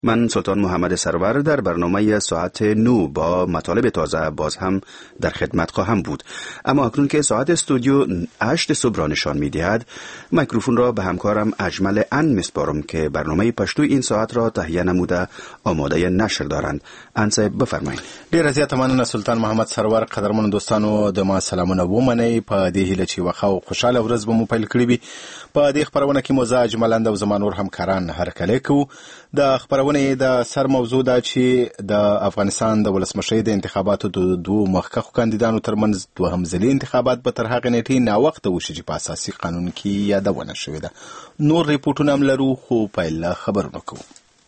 من سلطان محمد سرور در برنامه ساعت 9 با مطالب تازه باز هم در خدمت خواهم بود. اما اکنون که ساعت استودیو 8 صبح را نشان می دهد، میکروفون را به همکارم اجمل ان میسپارم که برنامه پشتو این ساعت را تهیه نموده آماده نشر دارند. انصاحب بفرمایید. ډیر زیات مننه سلطان محمد سرور. قدرمن دوستانو د ما سلامونه ومنئ. په دې هیله چې وخه او خوشاله ورځ به مو پیل کړی وي. په دې خبرونه کې مو زه اجمل ان او زمانور همکاران هرکلی کوو. د خبرونه د سر موضوع ده چې د افغانستان د ولسمشرۍ د انتخاباتو د دوه مخکښو کاندیدانو ترمنځ دوهم ځلي انتخابات به تر هغې نیټې ناوخته وشي چې په اساسي قانون کې یادونه شوې ده. نور ریپورټونه هم لرو خو پیل له خبرونه کوو.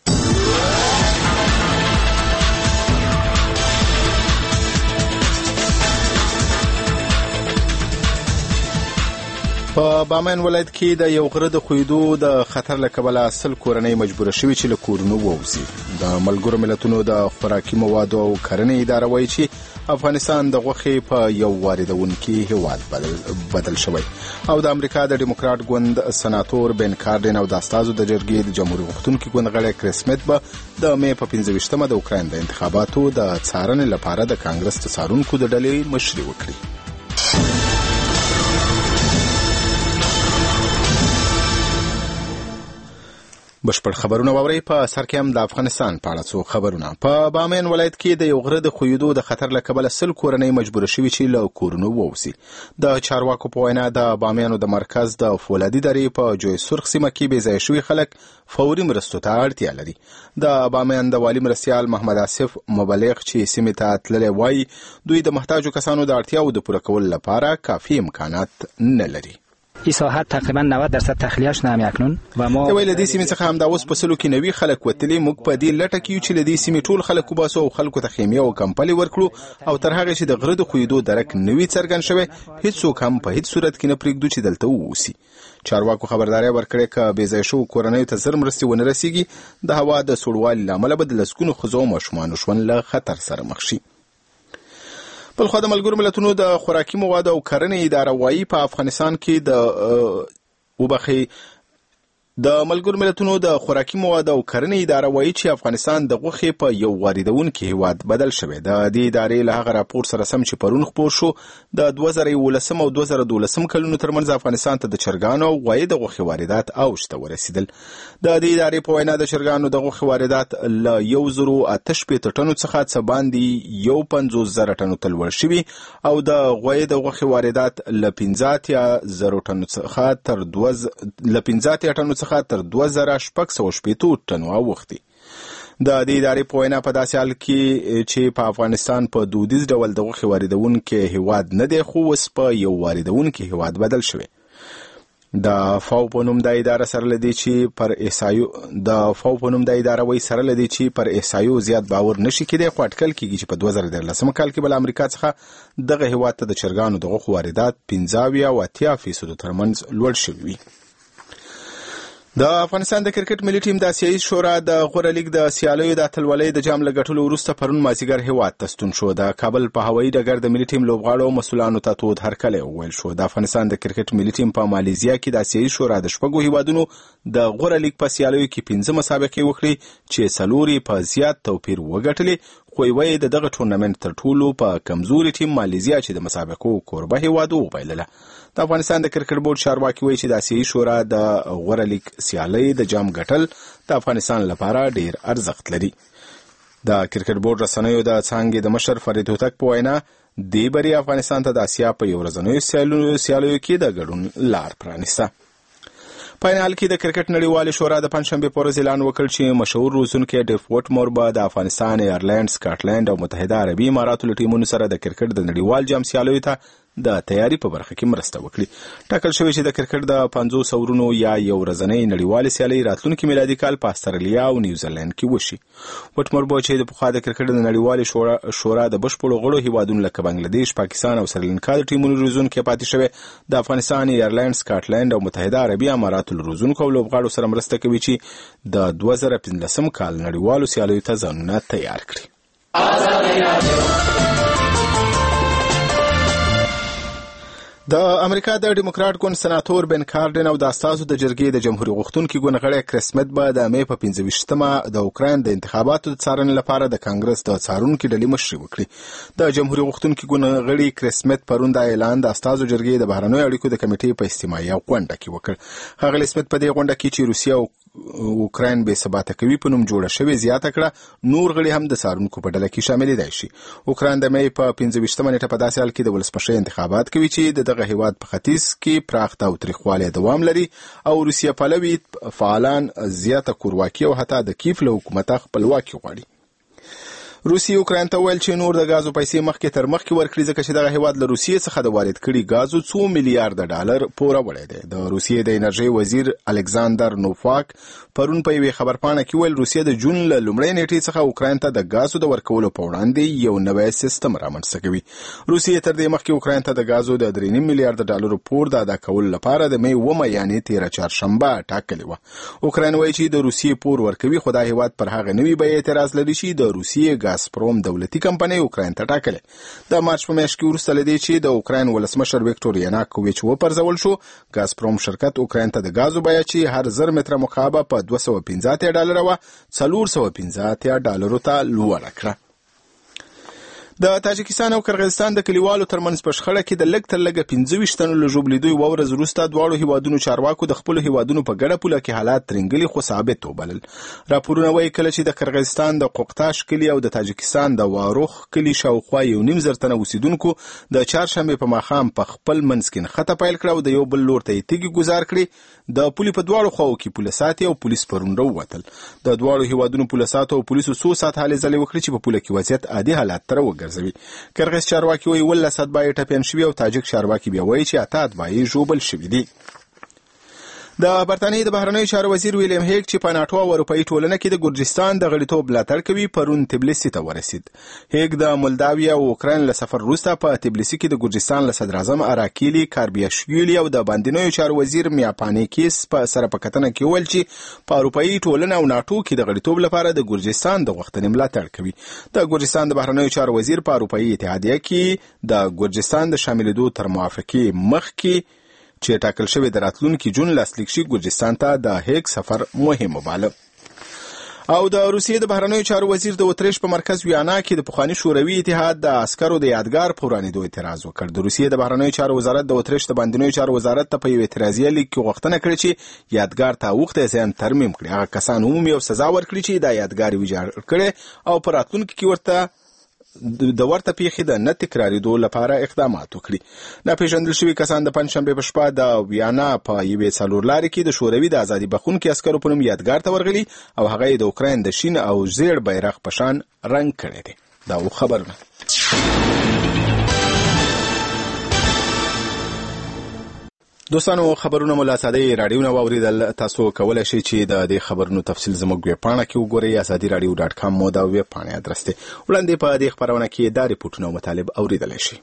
په بامیان ولایت کې د یو غره د ښویېدو د خطر له کبله 100 کورنۍ مجبوره شوي چې له کورونو ووځي. د ملګرو ملتونو د خوراکي موادو او کرنې اداره وایي چې افغانستان د غوښې په یو واردونکي هیواد بدل شوی. او د امریکا د ډیموکرات ګوند سناتور بن کارډن او د استازو د جرګې د جمهوریت غوښتونکي ګوند غړی کریس سمیت به د مې په 15مه د اوکراین د انتخاباتو د څارنې لپاره د کانګرس د څارونکو د ډلې مشري وکړي. بشپړ خبرونه واورئ. په سر کې هم د افغانستان په اړه څو خبرونه. په بامیان ولایت کې د یو غره د ښویېدو د خطر له کبله 100 کورنۍ مجبوره شوي چې له کورونو ووځي. د چارواکو په وینا د بامیانو د مرکز د فولادي درې په جوی سرخ سیمه کې بې ځایه شوي خلک فوري مرستو ته اړتیا لري. د بامیان د والي مرستیال محمد آصف مبلغ چې سیمې ته تللی وایي دوی د محتاجو کسانو د اړتیاو د پوره کولو لپاره کافی امکانات نه لري. این ساحت تقریبا 90% تخلیه شده اکنون و ما ویل دې سیمې څخه همدا اوس په سلو کې نوي خلک وتلي. موږ په دې لټه کې یو چې له دې سیمې ټول خلک وباسو او خلکو ته خیمې او کمپلې ورکړو او تر هغه چې د غره د ښویېدو درک نوي څرګند شوی هیڅوک هم په هیڅ صورت کې نه پرېږدو چې دلته ووسي. چارواکو خبرداري ورکړې که بې ځای شوو کورنیو ته زر مرستې ونه رسیږي د هوا د سوړوالي له امله به د لسګونو ښځو او ماشومانو ژوند له خطر سره مخ شي. بل خوا د ملګرو ملتونو د خوراکي موادو او کرنې اداره وایي په افغانستان کې د ملګرو ملتونو د خوراکي موادو او کرنې اداره وایي چې افغانستان د غوښې په یو واردونکي هیواد بدل شوی. د دې ادارې له هغه راپور سره سم چې پرون خپور شو د 2011 او 2012 کلونو ترمنځ افغانستان ته د چرګانو او غوایي د غوښې واردات اوج ته ورسېدل. د دې ادارې په وینا د چرګانو د غوښې واردات له 1088 ټنو څخه څه باندې 150,000 ټنو ته لوړ شوي او د غوایي د غوښې واردات له 15,000 ټنو څخه تر 20,650 ټنو اوښتي. د دې ادارې په وینا په داسې حال کې چې په افغانستان په دودیز ډول د غوښې واردونکي هیواد نه دی خو اوس په یو واردونکي هیواد بدل شوی. د فاو په نوم د اداره سره لدی چې پر احصایو پر احصایو زیات باور نشي کېدی خو اټکل کېږي چې په 2013 کال کې بل امریکا څخه دغه هیواد ته د چرګانو د غوښې واردات 15 او 80% ترمنځ لوړ شوي وي. د افغانستان د کرکټ ملي ټیم د آسیایي شورا د غوره لیګ د سیالیو د اتلولۍ د جام له ګټلو وروسته پرون مازیګر هیواد ته ستون شو. د کابل په هوایي ډګر د ملي ټیم لوبغاړو او مسؤلانو ته تود هرکلی وویل شو. د افغانستان د کرکټ ملي ټیم په مالیزیا کې د آسیایي شورا د شپږو هیوادونو د غوره لیګ په سیالیو کې 15 مسابقې وکړي چې 4 په زیات توپیر وګټلې خو یوه د دغه ټورنمنت تر ټولو په کمزوري ټیم مالیزیا چې د مسابقو کوربه هیواد وبایلله. د افغانستان د کرکټ بورډ چارواکي وایي چې د آسیایي شورا د غوره لیګ سیالۍ د جام ګټل د افغانستان لپاره ډیر ارزښت لري. د کرکټ بورډ رسنیو د څانګې د مشر فرید هوتک په وینا دې بری افغانستان ته د آسیا په یو ورځنیو سیالیو کې د ګډون لار پرانیسته. په فینال کې د کرکټ نړیوالې شورا د پنځشنبه پر ورځ اعلان وکړ چې مشهور روزونکي ډیف وټمور به د افغانستان، ایرلند، سکاټلند او متحده عربي اماراتو له ټیمونو سره د کرکټ د نړیوال جام سیالیو ته د تیاری په برخه کې مرسته وکړي. ټاکل شوی چې د کرکټ د 500 ورونو یا یو ورځنۍ نړیوال سیالي راتلونکي میلادي کال په استرالیا او نیوزیلند کې وشي. وټمور به چې د پخوا د کرکټ د نړیوال شورا د بشپړو غړو هیوادونو لکه بنگلاديش، پاکستان او سریلانکا د ټیمونو روزونکي پاتې شوی د افغانستان، ایرلند، سکاټلند او متحده عربي اماراتو له روزونکو او لوبغاړو سره مرسته کوي چې د 2015 کال نړیوالو سیالیو ته ځانونه تیار کړي. د امریکا د ډیموکرات ګوند سناتور بن کارډن او د اساسو د جرګې د جمهوریت غوښتونکي ګوند غړی کریس سمیت به د مې په 15مه د اوکراین د انتخاباتو د څارنې لپاره د کانګرس د څارونکو ډلې مشري وکړي. د جمهوریت غوښتونکي ګوند غړي کریس سمیت پرون د اعلان د اساسو جرګې د بهرنیو اړیکو د کمیټې په استماعي غونډه کې وکړ. هغه سمیت په دې غونډه کې چې روسیه او اوکراین به ثبات کوي په نوم جوړه شوې زیاته کړه نور غړي هم د څارونکو په ډله کې شامل دي شي. اوکراین د مې په 15مه نیټه په داسې حال کې د ولسمشر انتخابات کوي چې دغه هیواد په ختیځ کې پراخ تاوتریخوالی دوام لري او روسیه پلوي فعالان زیاته کورواکي او حتی د کیف له حکومت خپلواکي غواړي. روسیه اوکراین ته ویل چې نور د غازو پیسې مخکې تر مخکې ورکړي ځکه چې دغه هیواد له روسیې څخه د وارد کړي غازو 2 میلیارډ ډالر پوره وړي دي. د روسیې د انرژي وزیر الکساندر نوفاک پرون په یوه خبرپاڼه کې ویل روسیه د جون له لومړۍ نیټې څخه اوکراین ته د غازو د ورکولو په وړاندې یو نوی سیستم رامنځته کوي. روسیه تر دې مخکې اوکراین ته د غازو د 3.5 میلیارډ ډالر پور د ادا کولو لپاره د مې 1 یعنی 13 چهارشنبه ټاکلې و. اوکراین وایي چې د روسیې پور ورکوي خو دا هیواد پر هغه نوی به اعتراض لري چې د روسیې غازپروم دولتي کمپنۍ اوکراین ته ټاکلې. د مارچ په میاشت کې وروسته لدی چې د اوکراین ولسمشر ویکټور یناکوویچ وپرځول شو غازپروم شرکت اوکراین ته د غازو بیه چې هر 1000 متره مکعب په 215 ډالر او 415 ډالر ته لوړه کړه. د تاجکستان او قرغیزستان د کلیوالو ترمنځ په شخړه کې د لږ تر لږه 25 تنو له ژوبلیدو ورځ وروسته دواړو هیوادونو چارواکو د خپل هیوادونو په ګډه پوله کې حالات ترنګلي خو ثابت وبلل. راپورونه وایي کله چې د قرغیزستان د قوقتاش کلی او د تاجکستان د واروخ کلی شاوخوا 1.5 تنه اوسیدونکو د چهارشنبه په ماښام په خپل منځ کې خطه پیل کړ او د یو بل لور ته تیږي گزار کړي. د پولی په دواړو خواو کې پولیساتي او پولیس پرون راووتل. د دواړو هیوادونو پولیساتو او پولیسو 100 ساعت هلې ځلې وکړي چې په پوله کې وضعیت عادي حالت ته وګرځوي. قرغیز چارواکي وایي 100 اتباع ټپیان شوي او تاجک چارواکي بیا وایي چې 8 اتباع ژوبل شوي دي. د برتانیې د بهرنیو چارو وزیر ویلیام هیګ چې په ناتو او اروپאי ټولنه کې د ګورجستان د غړیتوب ملاتړ کوي پرون تبلیسي ته ورسید. هیګ د مولداویا او اوکراین له سفر وروسته په تبلیسي کې د ګورجستان له صدر اعظم اراکیلی کاربیاشویلی او د باندینیو چارو وزیر میاپانیکیس په سره په کتنه کې ویل چې په اروپאי ټولنه او ناتو کې د غړیتوب لپاره د ګورجستان د غوښتنې ملاتړ کوي. د ګورجستان د بهرنیو چارو وزیر په اروپאי اتحادیه کې د ګورجستان د شاملېدو تر موافقې مخکې چې ټاکل شوی د راتلونکي جون لاسلیک شي ګورجستان ته د هیګ سفر مهم وباله. او د روسیې د بهرنیو چارو وزیر د اتریش په مرکز ویانا کې د پخوانی شوروي اتحاد د عسکرو د یادګار پورانیدو اعتراض وکړ. د روسیې د بهرنیو چارو وزارت د اتریش د باندینیو چارو وزارت ته په یو اعتراضیه لیک کې غوښتنه کړې چې یادګار ته وخت ځان ترمیم کړي. هغه کسان عمومي او سزا ورکړي چې دا یادګار ویجاړ کړي او پر راتلونکي کې ورته د ورته پیښې د نه تکرارېدو لپاره اقدامات وکړي. ناپېژندل شوي کسان د پنځشنبې په شپه د ویانا په یوې څلورلارې کې د شوروي د ازادي بخښونکي عسکرو په نوم یادګار ته ورغلي او هغه یې د اوکراین د شین او زیړ بیرغ په شان رنګ کړی دی. دا خبرونه دوستانو خبرونه مو له ساده رادیو نه واوریدل. تاسو کولای شئ چې د دې خبرونو تفصیل زموږ ویب پاڼه کې وګورئ. azadi.radio.com مو دا ویب پاڼه ادرس دی. وړاندې په دې خبرونه کې دا ریپورتونه او مطالب اوریدل شي.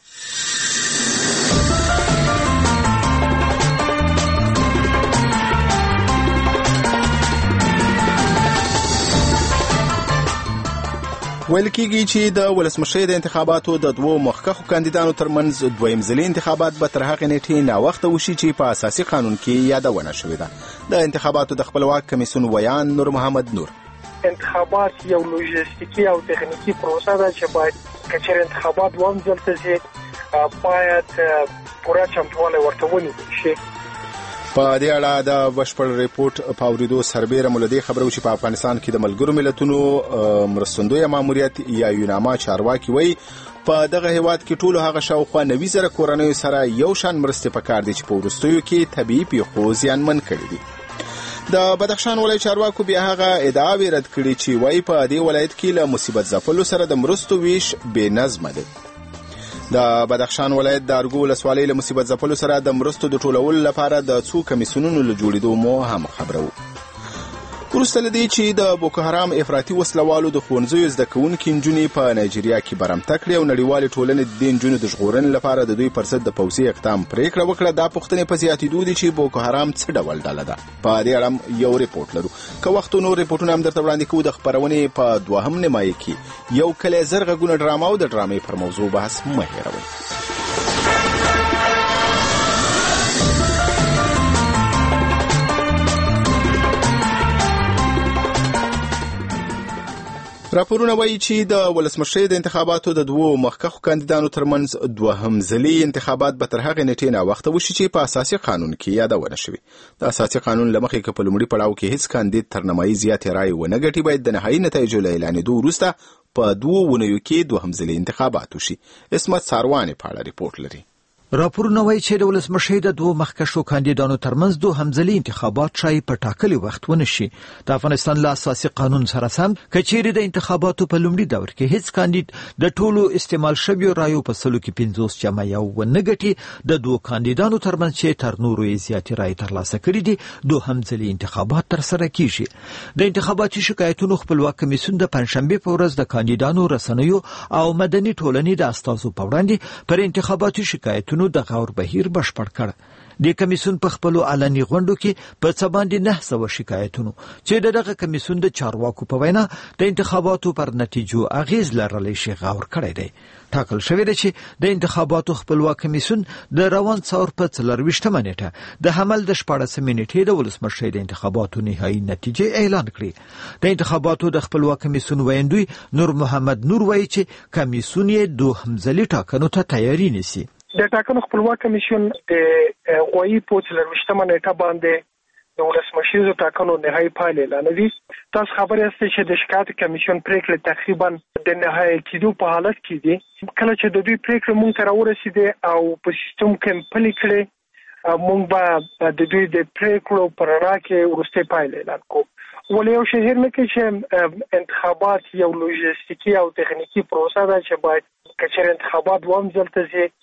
ویل کېږي چې د ولسمشر د انتخاباتو د دوو مخکښو کاندیدانو ترمنځ دویم ځلي انتخابات به تر هغې نیټې ناوخته وشي چې په اساسي قانون کې یادونه شوې ده. د انتخاباتو د خپلواک کمیسیون ویان نور محمد نور انتخابات یو لوجستیکي او تخنیکي پروسه ده چې باید کچېرې انتخابات دوم ځل ته ځي باید پوره چمتووالی ورته ونیول شي. په دې اړه د بشپړ ریپورت په اوریدو سربیره مولدي خبرو چې په افغانستان کې د ملګرو ملتونو مرستندوی ماموریت یا یوناما چارواکي وایي په دغه هیواد کې ټول هغه شاوخوا 90,000 کورنیو سره یو شان مرستې پکار دي چې په وروستیو کې طبيعي پیښو زیانمن کړي دي. د بدخشان ولایت چارواکو بیا هغه ادعاوې رد کړي چې وایي په دې ولایت کې له مصیبت ځپلو سره د مرستو ویش بې نظمه دی. د بدخشان ولایت د ارګو ولسوالۍ له مصیبت ځپلو سره د مرستو د ټولولو لپاره د څو کمیسیونونو له جوړېدو مو هم خبرو. وروسته له دې چې د بوکو حرام افراطي وسلوالو د ښوونځیو زده کوونکې نجونې په نایجیریا کې برمته کړې او نړیوالې ټولنې د دې نجونو د ژغورنې لپاره د دوی پر ضد د پوځي اقدام پرېکړه وکړه. دا پوښتنې په زیاتېدو دي چې بوکو حرام څه ډول ډله ده. په دې اړه یو ریپورټ لرو. که وخت نور ریپورټونه هم درته وړاندې کوو. د خپرونې په دوهم نیمایي کې یو کلی زر غږونه ډرامه او د ډرامې پر موضوع بحث مه هېروئ. راپورونه وایي چې د ولسمشرۍ د انتخاباتو د دوو مخکښو کاندیدانو ترمنځ دوهم ځلي انتخابات به تر هغې نېټې نه وخته وشي چې په اساسي قانون کې یادونه شوې. د اساسي قانون له مخې که په لومړي پړاو کې هیڅ کاندید تر نیمایي زیاتې رایې ونه ګټي، باید د نهایي نتایجو له اعلانېدو وروسته په 2 اونیو کې دوهم ځلي انتخابات وشي. اسمت ساروانې په اړه ریپورت لري. راپورونه وایي چې د ولسمشرۍ د دوو مخکښو کاندیدانو ترمنځ دوهم ځلي انتخابات شاید په ټاکلي وخت ونشي. د افغانستان له اساسي قانون سره سم که چیرې د انتخاباتو په لومړي دور کې هیڅ کاندید د ټولو استعمال شویو رایو په 50 جمع یو ونه ګټي، د دوو کاندیدانو ترمنځ چې تر نورو یې زیاتې رایې ترلاسه کړي دي دوهم ځلي انتخابات ترسره کیږي. د انتخاباتي شکایتونو خپلواک کمیسیون د پنځشنبې په ورځ د کاندیدانو، رسنیو او مدني ټولنې د استازو په وړاندې پر انتخاباتي شکایتونو د غور بهیر بشپړ کړ. د کمیسیون په خپلو علني غونډو کې په څه باندې 900 شکایتونو چې دغه کمیسیون د چارواکو په وینا د انتخاباتو پر نتیجو اغیز لرلی شي غور کړی دی. ټاکل شوی دی چې د انتخاباتو خپلواک کمیسیون د روان څور په 24مه نیټه د حمل د 14مې نیټې د ولسمشرۍ د انتخاباتو نهایي نتیجې اعلان کړي. د انتخاباتو د خپلواک کمیسیون ویاندوی نور محمد نور وایي چې کمیسیون یې دوهم ځلي ټاکنو ته تیاری نیسي. د ټاکنو خپلواک کمیسیون د غوایي په 24مه نیټه باندې د ولسمشریزو ټاکنو نهایي پایلې اعلانوي. تاسو خبر یاست چې د شکایت کمیسیون پریکړې تقریبا د نهایي کېدو په حالت کې دي. کله چې د دوی پریکړې مونږ ته راورسېدې او په سیستم کې پلي کړې، مونږ به د دوی د پریکړو پر رڼا کې وروستۍ پایلې اعلان کوو. ولې یو شی هېر نه کړئ چې انتخابات یو لوژستیکي او تخنیکي پروسه ده چې باید که چېرې انتخابات دوهم ځل ته ځي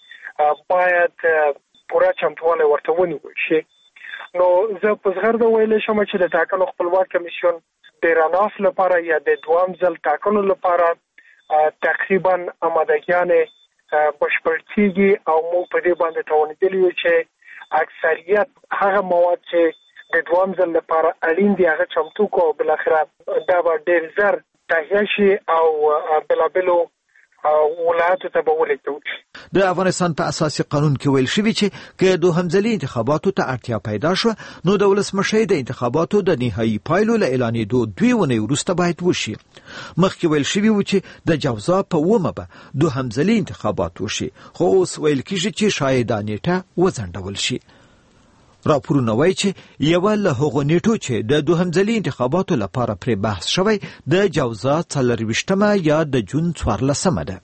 باید پوره چمتووالی ورته ونیول شي. نو زه په زغرده ویلی شم چې د ټاکنو خپلواک کمیسیون د راناف لپاره یا د دوام ځل ټاکنو لپاره تقریبا آمادګیانې بشپړ کېږي او موږ په دې باندې توانېدلي یو چې اکثریت هغه مواد چې د دوام ځل لپاره اړین دي هغه چمتو کو. بالاخره دا به ډېر زر تهیه شي او بلابلو ولایتو ته به ولېږدول شي. د افغانستان په اساسي قانون کې ویل شوي چې که دوهم ځلي انتخاباتو ته اړتیا پیدا شوه نو د ولسمشرۍ د انتخاباتو د نهایي پایلو له اعلانېدو 2 اونۍ وروسته باید وشي. مخکې ویل شوي و چې د جوزا په 9مه به دوهم ځلي انتخابات وشي، خو اوس ویل کېږي چې شاید دا نیټه وځنډول شي. راپورونه وایي چې یوه له هغو نیټو چې د دوهم ځلي انتخاباتو لپاره پرې بحث شوی د جوزا 24مه یا د جون 14مه ده.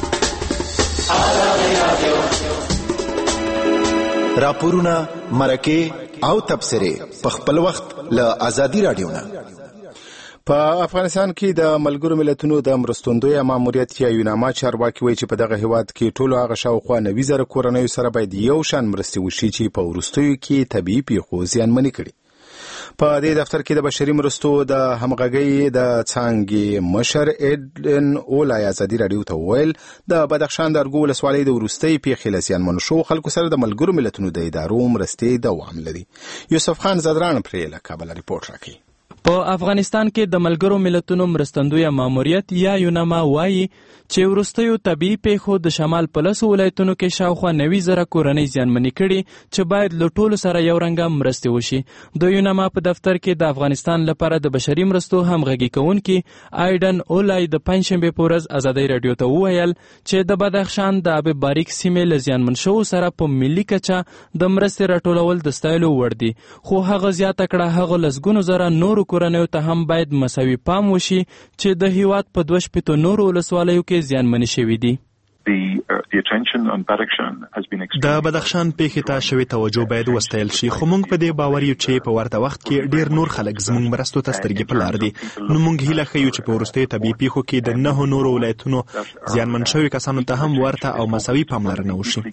راپورونه، مرکې او تبصرې په خپل وخت له آزادي رادیو نه. په افغانستان کې د ملګرو ملتونو د مرستندوی ماموریت یا یوناما چارواکي وایي چې په دغه هیواد کې ټولو هغه شاوخوا 90,000 کورنیو سره باید یو شان مرستې وشي چې په وروستیو کې طبیعي پیښو زیانمنې کړي. په دې دفتر کې د بشري مرستو د همغږۍ د څانګې مشر ایډن اولای ازادي رادیو ته وویل د بدخشان د ارګو ولسوالۍ د وروستۍ پیښې له زیانمنو شوو خلکو سره د ملګرو ملتونو د ادارو مرستې دوام لري. یوسف خان زدران پرې له کابل ریپورت راکوي. په افغانستان کې د ملګرو ملتونو مرستندوی ماموریت یا یوناما وایي چې وروستیو طبیعي پیښو د شمال په 10 ولایتونو کې شاوخوا 90,000 کورنۍ زیانمنې کړي چې باید له ټولو سره یو رنګه مرستې وشي. د یوناما په دفتر کې د افغانستان لپاره د بشري مرستو همغږي کوونکي ایډن اولای د پنځشنبې په ورځ ازادۍ رادیو ته وویل چې د بدخشان د اب باریک سیمې له زیانمن شوو سره په ملي کچه د مرستې راټولول د ستایلو وړ دي، خو هغه زیاته کړه هغه لسګونو زره نورو کورنیو ته هم باید مساوي پام وشي چې د هیواد په 2 نورو ولسوالیو کې زیانمنې شوي دي. د بدخشان پیښې ته شوې توجه باید وستایل شي، خو موږ په دې باور یو چې په ورته وخت کې ډیر نور خلک زموږ مرستو ته سترګې په لار دي. نو موږ هیله ښیو چې په وروستیو طبیعي پیښو کې د 9 نورو ولایتونو زیانمن شوي کسانو ته هم ورته او مساوي پاملرنه وشي.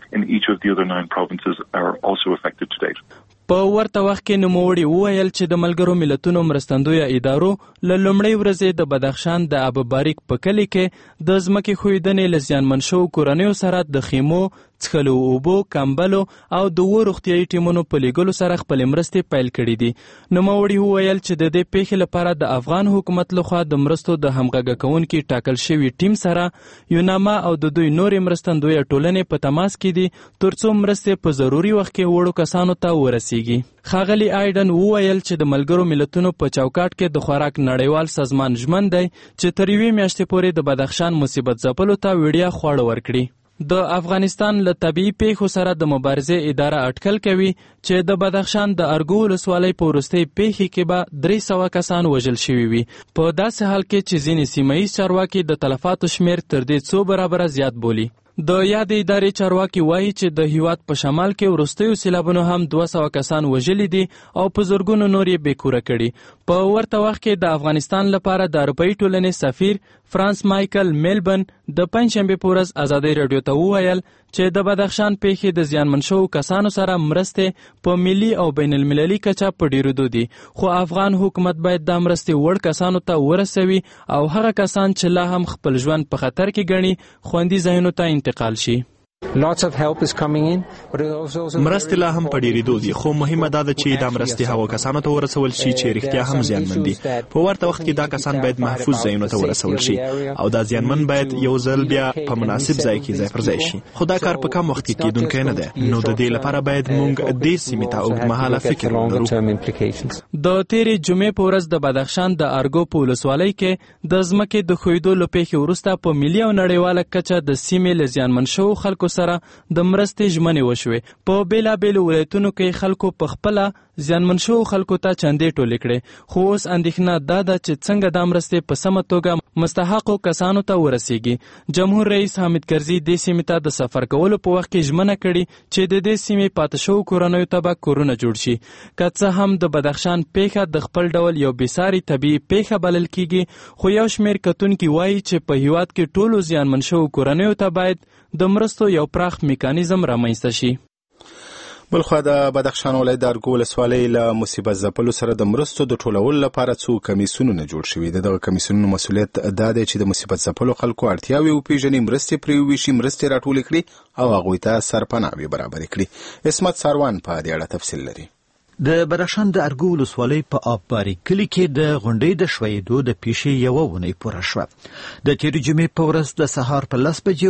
په ورته وخت کې نوموړي وویل چې د ملګرو ملتونو مرستندوی ادارو له لومړۍ ورځې د بدخشان د اب باریک په کلي کې د ځمکې ښویدنې له زیانمن شوو کورنیو سره د خیمو، څښلو اوبو، کمبلو او د اوو روغتیایي ټیمونو په لیږلو سره خپلې مرستې پیل کړي دي. نوموړي وویل چې د دې پیښې لپاره د افغان حکومت لخوا د مرستو د همغږه کوونکي ټاکل شوي ټیم سره یوناما او د دوی نورې مرستندویه ټولنې په تماس کې دي ترڅو مرستې په ضروري وخت کې وړو کسانو ته ورسیږي. ښاغلي آیډن وویل چې د ملګرو ملتونو په چوکاټ کې د خوراک نړیوال سازمان ژمن دی چې تر یوې میاشتې پورې د بدخشان مصیبت ځپلو ته وړیا خواړه ورکړي. د افغانستان له طبیعي پیښو سره د مبارزې اداره اټکل کوي چې د بدخشان د ارګو ولسوالۍ په وروستۍ پیښې کې به 300 کسان وژل شوي وي، په داسې حال کې چې ځینې سیمه ییز چارواکي د تلفاتو شمیر تر دې 100 برابره زیات بولي. د یادې ادارې چارواکي وایي چې د هیواد په شمال کې وروستیو سیلابونو هم 200 کسان وژلي دي او په زرګونو نور یې بېکوره کړي. په ورته وخت کې د افغانستان لپاره د اروپایي ټولنې سفیر فرانس مایکل میلبن د پنجشنبې په ورځ ازادۍ راډیو ته وویل چې د بدخشان پیښې د زیانمن شوو کسانو سره مرستې په ملي او بین المللي کچه په ډیرېدو دي، خو افغان حکومت باید دا مرستې وړ کسانو ته ورسوي او هغه کسان چې لا هم خپل ژوند په خطر کې ګڼي خوندي ځایونو ته انتقال شي. مرستې لا هم په ډیرېدو دي، خو مهمه دا ده چې دا مرستې هغو کسانو ته ورسول شي چې رښتیا هم زیانمن دي. په ورته وخت کې دا کسان باید محفوظ ځایونو ته ورسول شي او دا زیانمن باید یو ځل بیا په مناسب ځای کې ځای پر ځای شي. خو دا کار په کم وخت کې کېدونکی نه دی، نو د دې لپاره باید موږ دې سیمې ته اوږدمهاله فکر ولرو. د تېرې جمعې په ورځ د بدخشان د ارګو په ولسوالۍ کې د ځمکې د ښویېدو له پیښې وروسته په ملي او نړیواله کچه د سیمې له زیانمن شوو خلکو سره د مرستې ژمنې وشوې. په بېلابېلو ولایتونو کې خلکو په خپله زیانمن شوو خلکو ته چندې ټولې کړې، خو اوس اندېښنه دا ده چې څنګه دا مرستې په سمه توګه مستحقو کسانو ته ورسیږي. جمهور رئیس حامد کرزي دې سیمې ته د سفر کولو په وخت کې ژمنه کړې چې د دې سیمې پاتې شوو کورنیو ته به کورونه جوړ شي. که څه هم د بدخشان پیښه د خپل ډول یو بېساري طبیعي پیښه بلل کیږي، خو یو شمېر کتونکي وایي چې په هیواد کې ټولو زیانمن شوو کورنیو ته باید د مرستو یو پراخ میکانیزم رامنځته شي. بلخوا د بدخشان ولایت د ارګو ولسوالۍ له مصیبت ځپلو سره د مرستو د ټولولو لپاره څو کمیسیونونه جوړ شوي دي. دغه کمیسیونونو مسؤلیت دا دی چې د مصیبت ځپلو خلکو اړتیاوې وپېژني، مرستې پرې وویشي، مرستې راټولې کړي او هغوی ته سرپناهي برابرې کړي. عصمت ساروان په دې اړه تفصیل لري. د بدخشان د ارګو ولسوالۍ په آبباري کلي کې د غونډۍ د ښویېدو د پیښې یوه اونۍ پوره شوه. د تېرې جمعې په ورځ د سهار په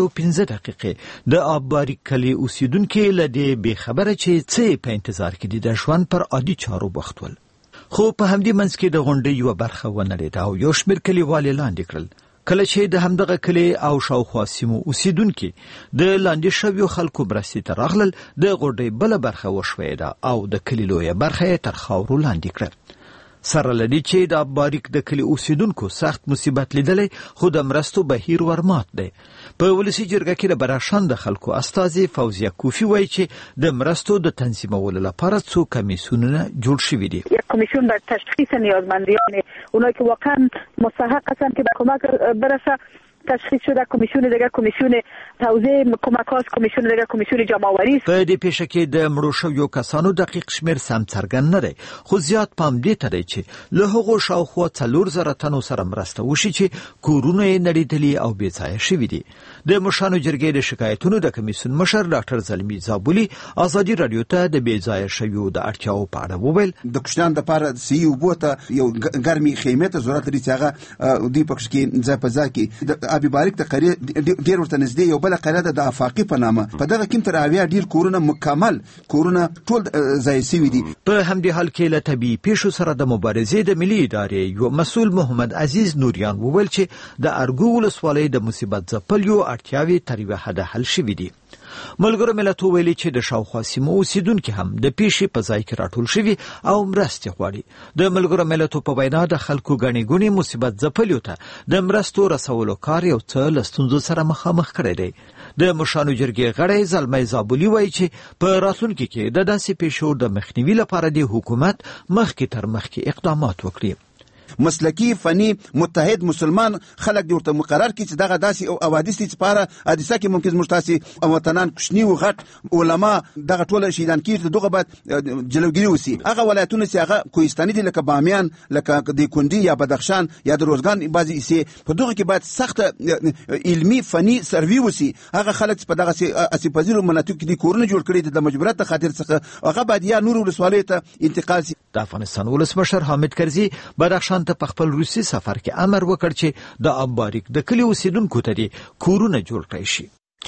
10:15 د آبباري کلي اوسیدونکي له دې بېخبره چې څه په انتظار کې دي د ژوند پر عادي چارو بوخت ول، خو په همدې منځ کې د غونډۍ یوه برخه ونړېده او یو شمېر کلیوال یې لاندې کړل. کله چې د همدغه کلي او شاوخوا سیمو اوسیدونکي د لاندې شویو خلکو مرستې ته راغلل، د غونډۍ بله برخه وښویېده او د کلي لویه برخه یې تر خاورو لاندې کړه. سره له دې چې د آبباریک د کلي اوسیدونکو سخت مصیبت لیدلی، خو د مرستو بهیر ورمات دی. په ولسي جرګه کې د بدخشان د خلکو استازي فوزیه کوفی وایي چې د مرستو د تنظیمولو لپاره څو کمیسیونونه جوړ شوي دي. کمیسیون بر تشخیص نیازمندیان اونایی که واقعا مستحق هستند که به کمک برسه تشخیص شده، کمیسیون دیگر کمیسیون توزیع کمک هاست، کمیسیون دیگر کمیسیون جمع‌آوری است. په دې پیښه کې د مړو شویو کسانو دقیق شمیر سم څرګند نه دی، خو زیات پام دې ته دی چې له هغو شاوخوا 4,000 تنو سره مرسته وشي چې کورونه یې نړېدلي او بې ځایه شوي دي. د مشرانو جرګې د شکایتونو د کمیسیون مشر ډاکټر زلمي زابولي ازادي رادیو ته د بې ځایه شویو د اړتیاو په اړه وویل. د کوچنیانو دپاره صحي اوبو ته یو ګرمې خیمې ته ضرورت لري چې هغه دوی پکښ کې ځای په ځای کې ابي بارک ته قريه ډیر ورته نږدې یو بل قريه د افاقي په نامه په دغه کې تر اویا ډیر کورونه مکمل کورونه ټول ځای سوي دي. په همدې حال کې له طبیعي پیښو سره د مبارزې د ملي ادارې یو مسؤل محمد عزیز نوریان وویل چې د ارګو ولسوالۍ د مصیبت ځپلیو اړتیاوې تر یوه حده حل شوي دي. ملګرو ملتونو ویلي چې د شاوخوا سیمو اوسیدونکي هم د پیښې په ځای کې راټول شوي او مرستې غواړي. د ملګرو ملتونو په وینا د خلکو ګڼې ګوڼې مصیبت ځپلیو ته د مرستو رسولو کار یو څه له ستونزو سره مخامخ کړی دی. د مشرانو جرګې غړی زلمی زابولي وایي چې په راتلونکي کې د داسې پیښو د مخنیوي لپاره د حکومت مخکې تر مخکې اقدامات وکړي. مسلکی فني متحد مسلمان خلک د ورته مقرر کړي چې دغه داسې او حوادث دي لپاره حادثه کې ممکن موږ تاسو وطنان کوچني او غټ علما دغه ټول شهیدان کیږي دغه بعد جلوګیری وسی هغه ولایتونه چې هغه کوهستاني دي لکه بامیان لکه د کندی یا بدخشان یا د روزګان بعضی سي په دغه کې باید سخت علمي فني سروي وسی هغه خلک په دغه اسپازیرو مناطق کې د کورونه جوړ کړي د مجبوریت خاطر څخه هغه باید یا نور ولسوالۍ ته انتقال شي. د افغانستان ولسمشر حامد کرزي بدخشان ته په خپل روسي سفر کې امر وکړ چې د ابباریک د کلی اوسیدونکو ته دي کورونه جوړ کړي شي.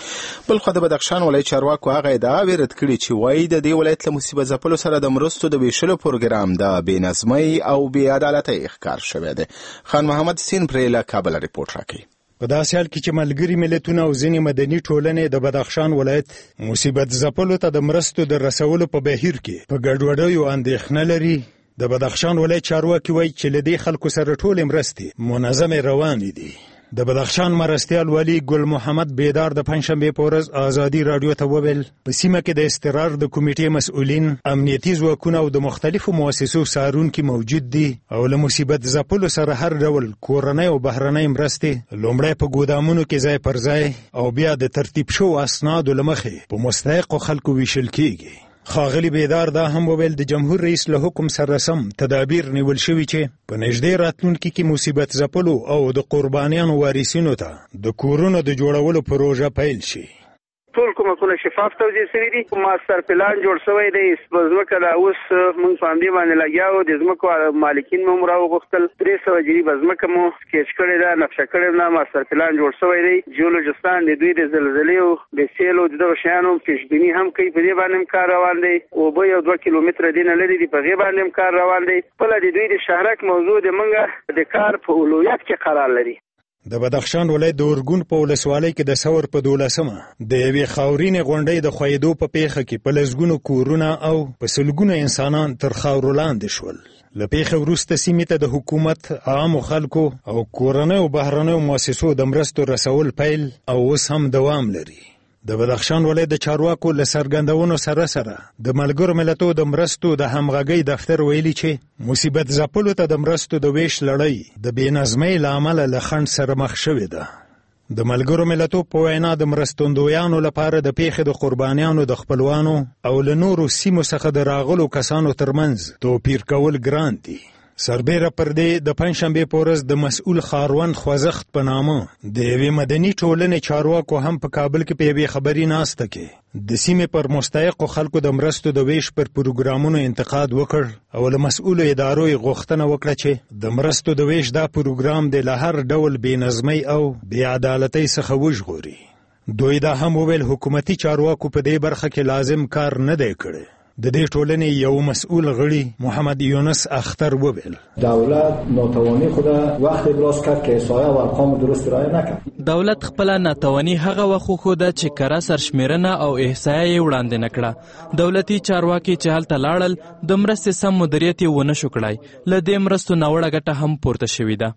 بل خو د بدخشان ولایت چارواکو هغه ادعا ویرد کړي چې وایي د دې ولایت له مصیبت ځپلو سره د مرستو د ویشلو پروګرام د بېنظمۍ او بې عدالتۍ ښکار شوی دی. خان محمد سین پرې له کابل رپورټ راکوي. په داسې حال کې چې ملګري ملتونه او ځینې مدني ټولنې د بدخشان ولایت مصیبت ځپلو ته د مرستو د رسولو په بهیر کې په ګډوډیو اندېښنه لري، د بدخشان ولایت چارواکي وایي چې له دې خلکو سره ټولې مرستې منظمې روانې دي. د بدخشان مرستیال ولی ګل محمد بیدار د پنځشنبه په ورځ آزادي رادیو ته وویل په سیمه کې د استقرار د کمیټې مسؤلین امنیتي ځواکونه او د مختلفو مؤسسو څارونکي موجود دي او له مصیبت ځپلو سره هر ډول کورنۍ او بهرنۍ مرستې لومړی په ګودامونو کې ځای پر ځای او بیا د ترتیب شوو اسنادو له مخې په مستحقو خلکو ویشل کیږي. ښاغلي بیدار دا هم وویل د جمهور رئیس له حکم سره سم تدابیر نیول شوي چې په نږدې راتلونکي کې مصیبت ځپلو او د قربانیانو وارثینو ته د کورونو د جوړولو پروژه پیل شي. ټول کومکونه شفاف توزیع شوي دي، ماستر پلان جوړ شوی دی، ځمکه دا اوس موږ په همدې باندې لګیا وو، د ځمکو مالکین مو راوغوښتل، 300 جریبه ځمکه مو سکیچ کړې ده، نقشه کړې ده، ماستر پلان جوړ شوی دی. جیولوجستان د دوی د زلزلې او د سیلو د دغه شیانو پیشبیني هم کوي، په دې باندې هم کار روان دی. اوبه یو 2 کیلومتره دي نه لري، په دې باندې هم کار روان دی. خپله د دوی د شهرک موضوع د موږ د کار په اولویت کې قرار لري. د بدخشان ولایت د اورګون په ولسوالۍ کې د ثور په 12مه د یوې خاورینې غونډۍ د ښویېدو په پیښه کې په لسګونو کورونه او په سلګونو انسانان تر خاورو لاندې شول. له پیښې وروسته سیمې ته د حکومت، عامو خلکو او کورنیو بهرنیو مؤسسو د مرستو رسول پیل او اوس هم دوام لري. د بدخشان ولایت د چارواکو له څرګندونو سره سره د ملګرو ملتونو د مرستو د همغږۍ دفتر ویلي چې مصیبت ځپلو ته د مرستو د ویش لړۍ د بېنظمۍ له امله له خنډ سره مخ شوې ده. د ملګرو ملتونو په وینا د مرستندویانو لپاره د پیښې د قربانیانو د خپلوانو او له نورو سیمو څخه د راغلو کسانو ترمنځ توپیر کول ګران دي. سربیره پر دې د پنځشنبې په ورځ د مسؤل خاروند خوځښت په نامه د یوې مدني ټولنې چارواکو هم په کابل کې په یوې خبري ناسته کې د سیمې پر مستحقو خلکو د مرستو د ویش پر پروګرامونو انتقاد وکړ او له مسؤلو ادارو یې غوښتنه وکړه چې د مرستو د ویش دا پروګرام د له هر ډول بېنظمۍ او بې عدالتۍ څخه وژغوري. دوی دا هم وویل حکومتي چارواکو په دې برخه کې لازم کار نه دی کړی. د دې ټولنې یو مسؤل غړي محمد یونس اختر وویل دولت ناتوانی خود وقت ابراز کرد که احصایه و ارقام درست رعایت نکرد. دولت خپل ناتوانی هغه وخت وښوده چې کره سرشمیرنه او احصایه یې وړاندې نه کړه. دولتي چارواکي چې هلته لاړل د مرستې سم مدیریت یې ونه شو کړی. له دې مرستو ناوړه ګټه هم پورته شوې ده.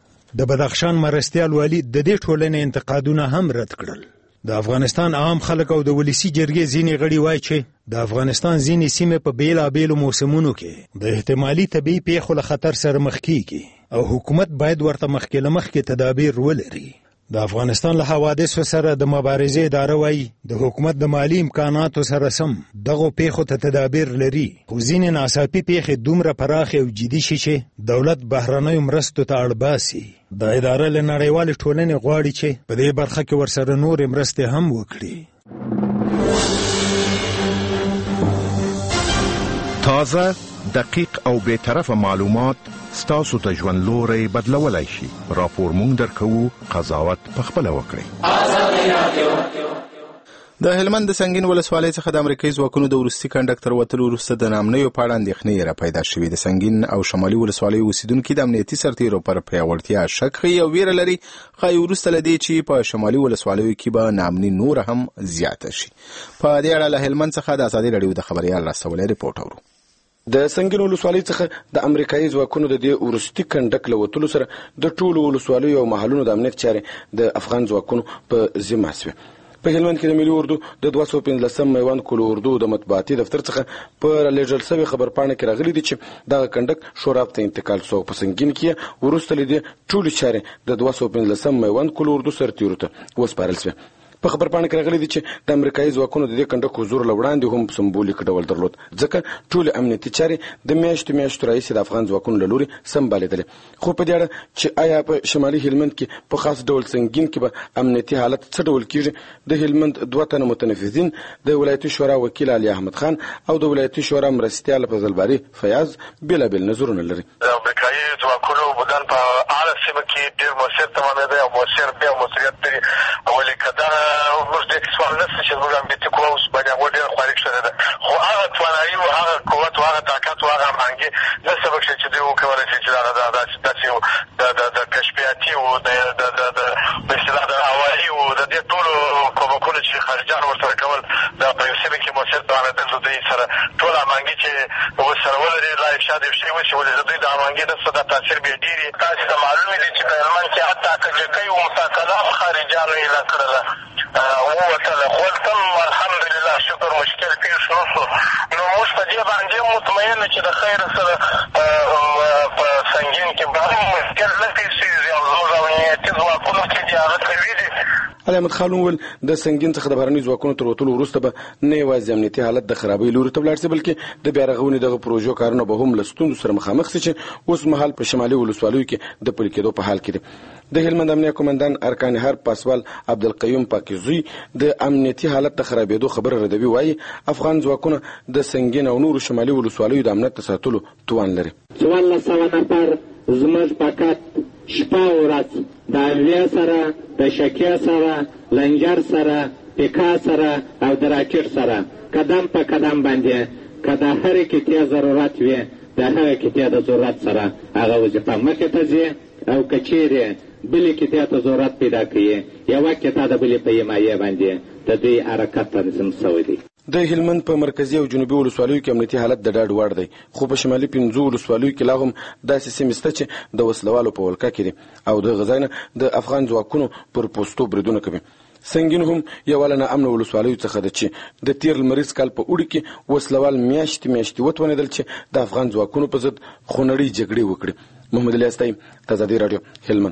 د بدخشان مرستیال والي د دې ټولنې انتقادونه هم رد کړل. د افغانستان عام خلک او د ولسی جرګې ځینې غړي وایي چې د افغانستان ځینې سیمې په بیلابیلو موسمونو کې د احتمالي طبیعي پیښو له خطر سره مخ کیږي او حکومت باید ورته مخکې له مخکې تدابیر ولري. د افغانستان له حوادثو سره د مبارزې اداره وایي د حکومت د مالی امکاناتو سره سم دغو پیښو ته تدابیر لري، خو ځینې ناڅاپي پیښې دومره پراخې او جدي شي چې دولت بهرنیو مرستو ته اړ باسي. د اداره له نړیوالې ټولنې غواړي چې په دې برخه کې ورسره نورې مرستې هم وکړي. تازه، دقیق او بی‌طرفه معلومات ستاسو ته ژوند لوری بدلولی شي. راپور مونږ درکوو، قضاوت پخپله وکړئ. د هلمند د سنگین ولسوالۍ څخه د امریکایي ځواکونو د وروستي کنډکټر وتلو وروسته د نامنیو په اړه اندېښنې را پیدا شوې. د سنگین او شمالي ولسوالیو اوسیدونکي د امنیتي سرتیرو پر پیاوړتیا شک ښیي او ویره لري ښایي وروسته له دې چې په شمالي ولسوالیو کې به نامني نور هم زیاته شي. په دې اړه له هلمند څخه د ازادي راډیو د خبریال راستولی رپورټ اورو. د سنگین ولسوالۍ څخه د امریکایي ځواکونو د دې وروستي کنډک له وتلو سره د ټولو ولسوالیو او محلونو د امنیت چارې د افغان ځواکونو په ذمه شوې. په هلمند کې د ملي اردو د 215 میوند کلو اردو د مطبوعاتي دفتر څخه په لېږل شوې خبرپاڼه کې راغلي دي چې دغه کنډک شوراب ته انتقال شو په سنگین کې وروسته لیدې ټولې چارې د 215 میوند کلو اردو سرتیرو ته وسپارل شوې. په خبرپاڼه کې راغلي دي چې د امریکایي ځواکونو د دې کنډک حضور له وړاندې هم سمبولیک ډول درلود، ځکه ټول امنیتي چارې د میاشتو راهیسې د افغان ځواکونو له لوري سمبالېدلې. خو په دې اړه چې آیا په شمالي هلمند کې په خاص ډول سنگین کې به امنیتي حالت څه ډول کیږي، د هلمند 2 تنه متنفذین د ولایتي شورا وکیل علي احمد خان او د ولایتي شورا مرستیال فضلباری فیاض بېلابېل نظرونه لري. د امریکایي ځواکونو بدن په اړه سیمه کې ډېر مؤثر تمامېده او مؤثر بیا مؤثریت لري. ولې کدا موږ د سوال نشو چې موږ هم د کوم باندې هغه ډېر خارج شوی ده، خو هغه توانایي او هغه قوت او هغه طاقت او هغه مانګي د سبب چې دوی وکولای شي چې دا د کشفیاتي او د اصطلاح د هوایي او د دې ټولو کومکونو چې خارجان ورسره کول دا په یو سیمه کې مؤثر توانېدل د دوی سره ټول مانګي چې ورسره ولري لا افشا د شي وشي ولې د دوی د مانګي د څه د تاثیر به ډېری تاسو ته معلومه دي چې په هلمند کې حتی کجکۍ او مساکله خارجانو اعلان کړله ووتله، خو تم الحمدلله شکر مشکل پیښ نه شو. نو موږ په دې باندې مطمئن چې د خیر سره په سنگین کې به هم مشکل نه پیښ شي او زموږ امنیتي ځواکونو چې دي هغه قوي دي. علي احمد خان وویل د سنگین څخه د بهرنیو ځواکونو تر وتلو وروسته به نه یوازې امنیتي حالت د خرابۍ لوري ته ولاړ شي، بلکې د بیا رغونې دغه پروژو کارونه به هم له ستونزو سره مخامخ شي چې اوس مهال په شمالي ولسوالیو کې د پلي کېدو په حال کې دي. د هلمند امنیه قومندان ارکان هر پاسوال عبدالقیوم پاکیزوی د امنیتي حالت د خرابېدو خبره ردوي، وایي افغان ځواکونه د سنگین او نورو شمالي ولسوالیو د امنیت د ساتلو توان لري. 1400 نفر زموږ فقط شپه او ورځ د الویا سره، د شکیه سره، لنجر سره، پیکا سره او د راکټ سره قدم په قدم باندې که د هرې کتې ضرورت وي د هغه کتې د ضرورت سره هغه وظیفه مخې ته ځي، او که چیرې بلې کتې ته ضرورت پیدا کوي یوه کته د بلې په حمایې باندې د دوی حرکت تنظیم شوی دی. د هلمند په مرکزي او جنوبي ولسوالیو کې امنیتي حالت د ډاډ وړ دی، خو په شمالي 5 ولسوالیو کې لا هم داسې سیمې شته چې د وسلوالو په ولکه کې دي او د غزا نه د افغان ځواکونو پر پوستو بریدونه کوي. سنگین هم یوه له ناامنه ولسوالیو څخه ده چې د تیر لمریز کال په اوړي کې وسلوال میاشتې وتوانېدل چې د افغان ځواکونو په ضد خونړۍ جګړې وکړي. محمد علي استایم، آزادي راډیو، هلمند.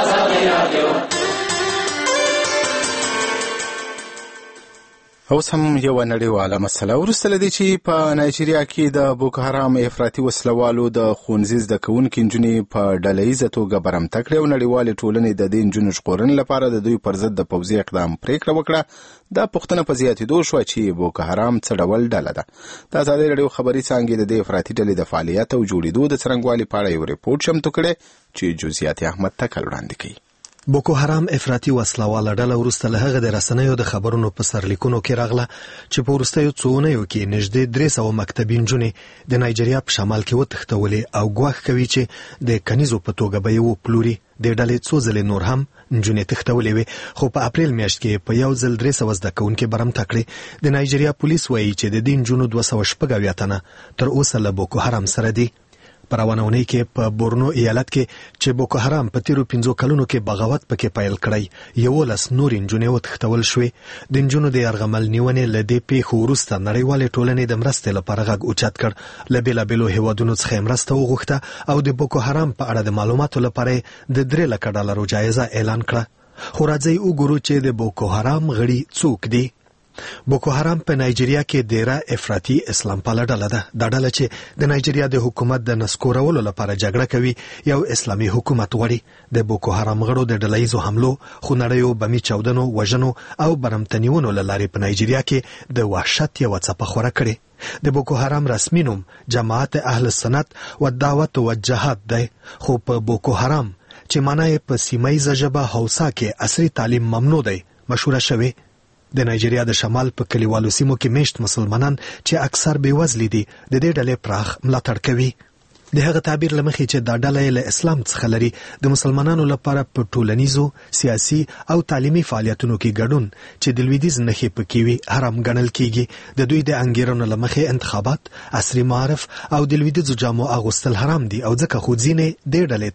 اوس هم یو نړیواله مسله. وروسته له دې چې په نایجیریا کې د بوکو حرام افراطي وسلوالو د ښوونځي زده کوونکي نجونې په ډله ییزه توګه برمته کړې او نړیوالې ټولنې د دې نجونو ژغورنې لپاره د دوی پر ضد د پوځي اقدام پرېکړه وکړه، دا پوښتنه په زیاتېدو شوه چې بوکو حرام څه ډول ډله ده. د ازادي راډیو خبري څانګې د دې افراطي ډلې د فعالیت او جوړېدو د څرنګوالي په اړه یو ریپورټ چمتو کړی چې جزئیات احمد تکل وړاندې کوي. بوکو حرام افراطي وسلواله ډله وروسته له هغه د رسنیو د خبرونو په سرلیکونو کې راغله چې په وروستیو څو اونیو کې نږدې 300 مکتبي نجونې د نایجیریا په شمال کې وتښتولې او ګواښ کوي چې د کنیزو په توګه به یې وپلوري. د ډلې څو ځلې نور هم نجونې تښتولې وې، خو په اپریل میاشت کې په یو ځل 300 زده کوونکي برمته کړې. د نایجیریا پولیس وایي چې د دې نجونو 280 تنه تر اوسه له بوکو حرام سره دي. په روانه اونۍ کې په بورنو ایالت کې چې بوکو حرام په تیرو 5 کلونو کې بغاوت پکې پیل کړی، 11 نور نجونې وتښتول شوې. د نجونو د یرغمل نیونې له دې پیښو وروسته نړیوالې ټولنې د مرستې لپاره غږ اوچت کړ، له بېلابېلو هیوادونو څخه مرسته وغوښته او د بوکو حرام په اړه د معلوماتو لپاره د 3 لک ډالرو جایزه اعلان کړه. خو راځئ وګورو چې د بوکو حرام غړي څوک دي. بوکو حرام په نایجیریا کې ډیره افراطي اسلام پاله ډله ده. دا ډله چې د نایجیریا د حکومت د نسکورولو لپاره جګړه کوي، یو اسلامي حکومت غواړي. د بوکو حرام غړو د ډلهییزو حملو، خونړیو بمي چاودنو، وژنو او برمتنیونو له لارې په نایجیریا کې د وحشت یوه څپه خوره کړې. د بوکو حرام رسمي نوم جماعت اهل سنت و دعوت و جهاد دی، خو په بوکو حرام چې معنی په سیمایي ژبه هوسا کې عصري تعلیم ممنوع دی مشهوره شوی. د نایجیریا د شمال په کلیوالو سیمو کې میشت مسلمانان چې اکثر بېوزلي دي د دې ډلې پراخ ملاتړ کوي. د هغه تعبیر له مخې چې دا ډله له اسلام څخه لري، د مسلمانانو لپاره په ټولنیزو، سیاسي او تعلیمي فعالیتونو کې ګډون چې د لویدیځ نښې پکې وي حرام ګڼل کیږي. د دوی د انګیرنو له مخې انتخابات، عصري معارف او د لویدیځو جامو اغوستل حرام دي او ځکه خو ځینې دې ډلې ته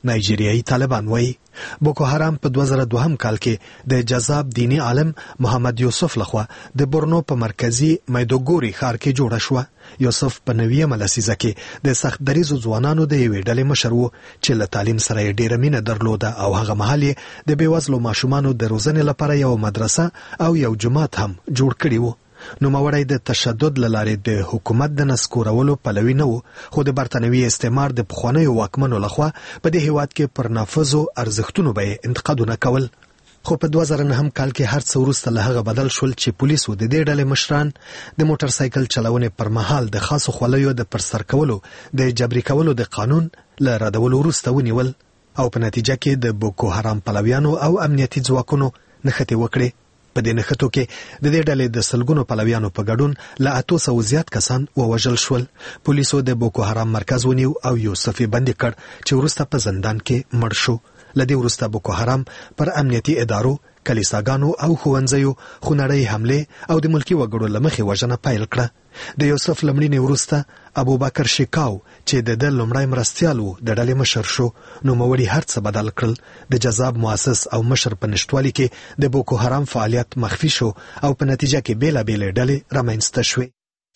نایجیریایي طالبان وایي بوکو حرام په 2002 کال کې د جذاب دینی عالم محمد یوسف لخوا د بورنو په مرکزی میدوګوري ښار کې جوړه شوه. یوسف په 90مه لسیزه کې د سخت دریزو ځوانانو د یوې ډلې مشر و چې له تعلیم سره یې ډېره مینه درلوده او هغه مهال یې د بېوزلو ماشومانو د روزنې لپاره یو مدرسه او یو جومات هم جوړ کړی و. نوموړی د تشدد له لارې د حکومت د نسکورولو پلوي نه و، خو د برتانوي استعمار د پخوانیو واکمنو لخوا په دې هیواد کې پر نافذو ارزښتونو به یې انتقادونه کول. خو په 2009 کال کې هر څه وروسته له هغه بدل شول چې پولیسو د دې ډلې مشران د موټر سایکل چلونې پر مهال د خاصو خولیو د پرسر کولو د جبري کولو د قانون له ردولو وروسته ونیول او په نتیجه کې د بوکو حرام پلویانو او امنیتي ځواکونو نښتې وکړې. په دې نښتو کې د دې ډلې د سلګونو پلویانو په ګډون له 800 زیات کسان ووژل شول. پولیسو د بوکو حرام مرکز ونیو او یوسف یې بندي کړ چې وروسته په زندان کې مړ شو. له دې وروسته بوکو حرام پر امنیتي ادارو، کلیساګانو او ښوونځیو خونړۍ حملې او د ملکي وګړو له مخې وژنه پیل کړه. د یوسف له مړینې وروسته ابوبکر شیکاو چې د ده لومړی مرستیال و د ډلې مشر شو. نوموړي هر څه بدل کړل. د جذاب مؤسس او مشر په نشتوالي کې د بوکو حرام فعالیت مخفي شو او په نتیجه کې بېلابېلې ډلې رامنځته شوې.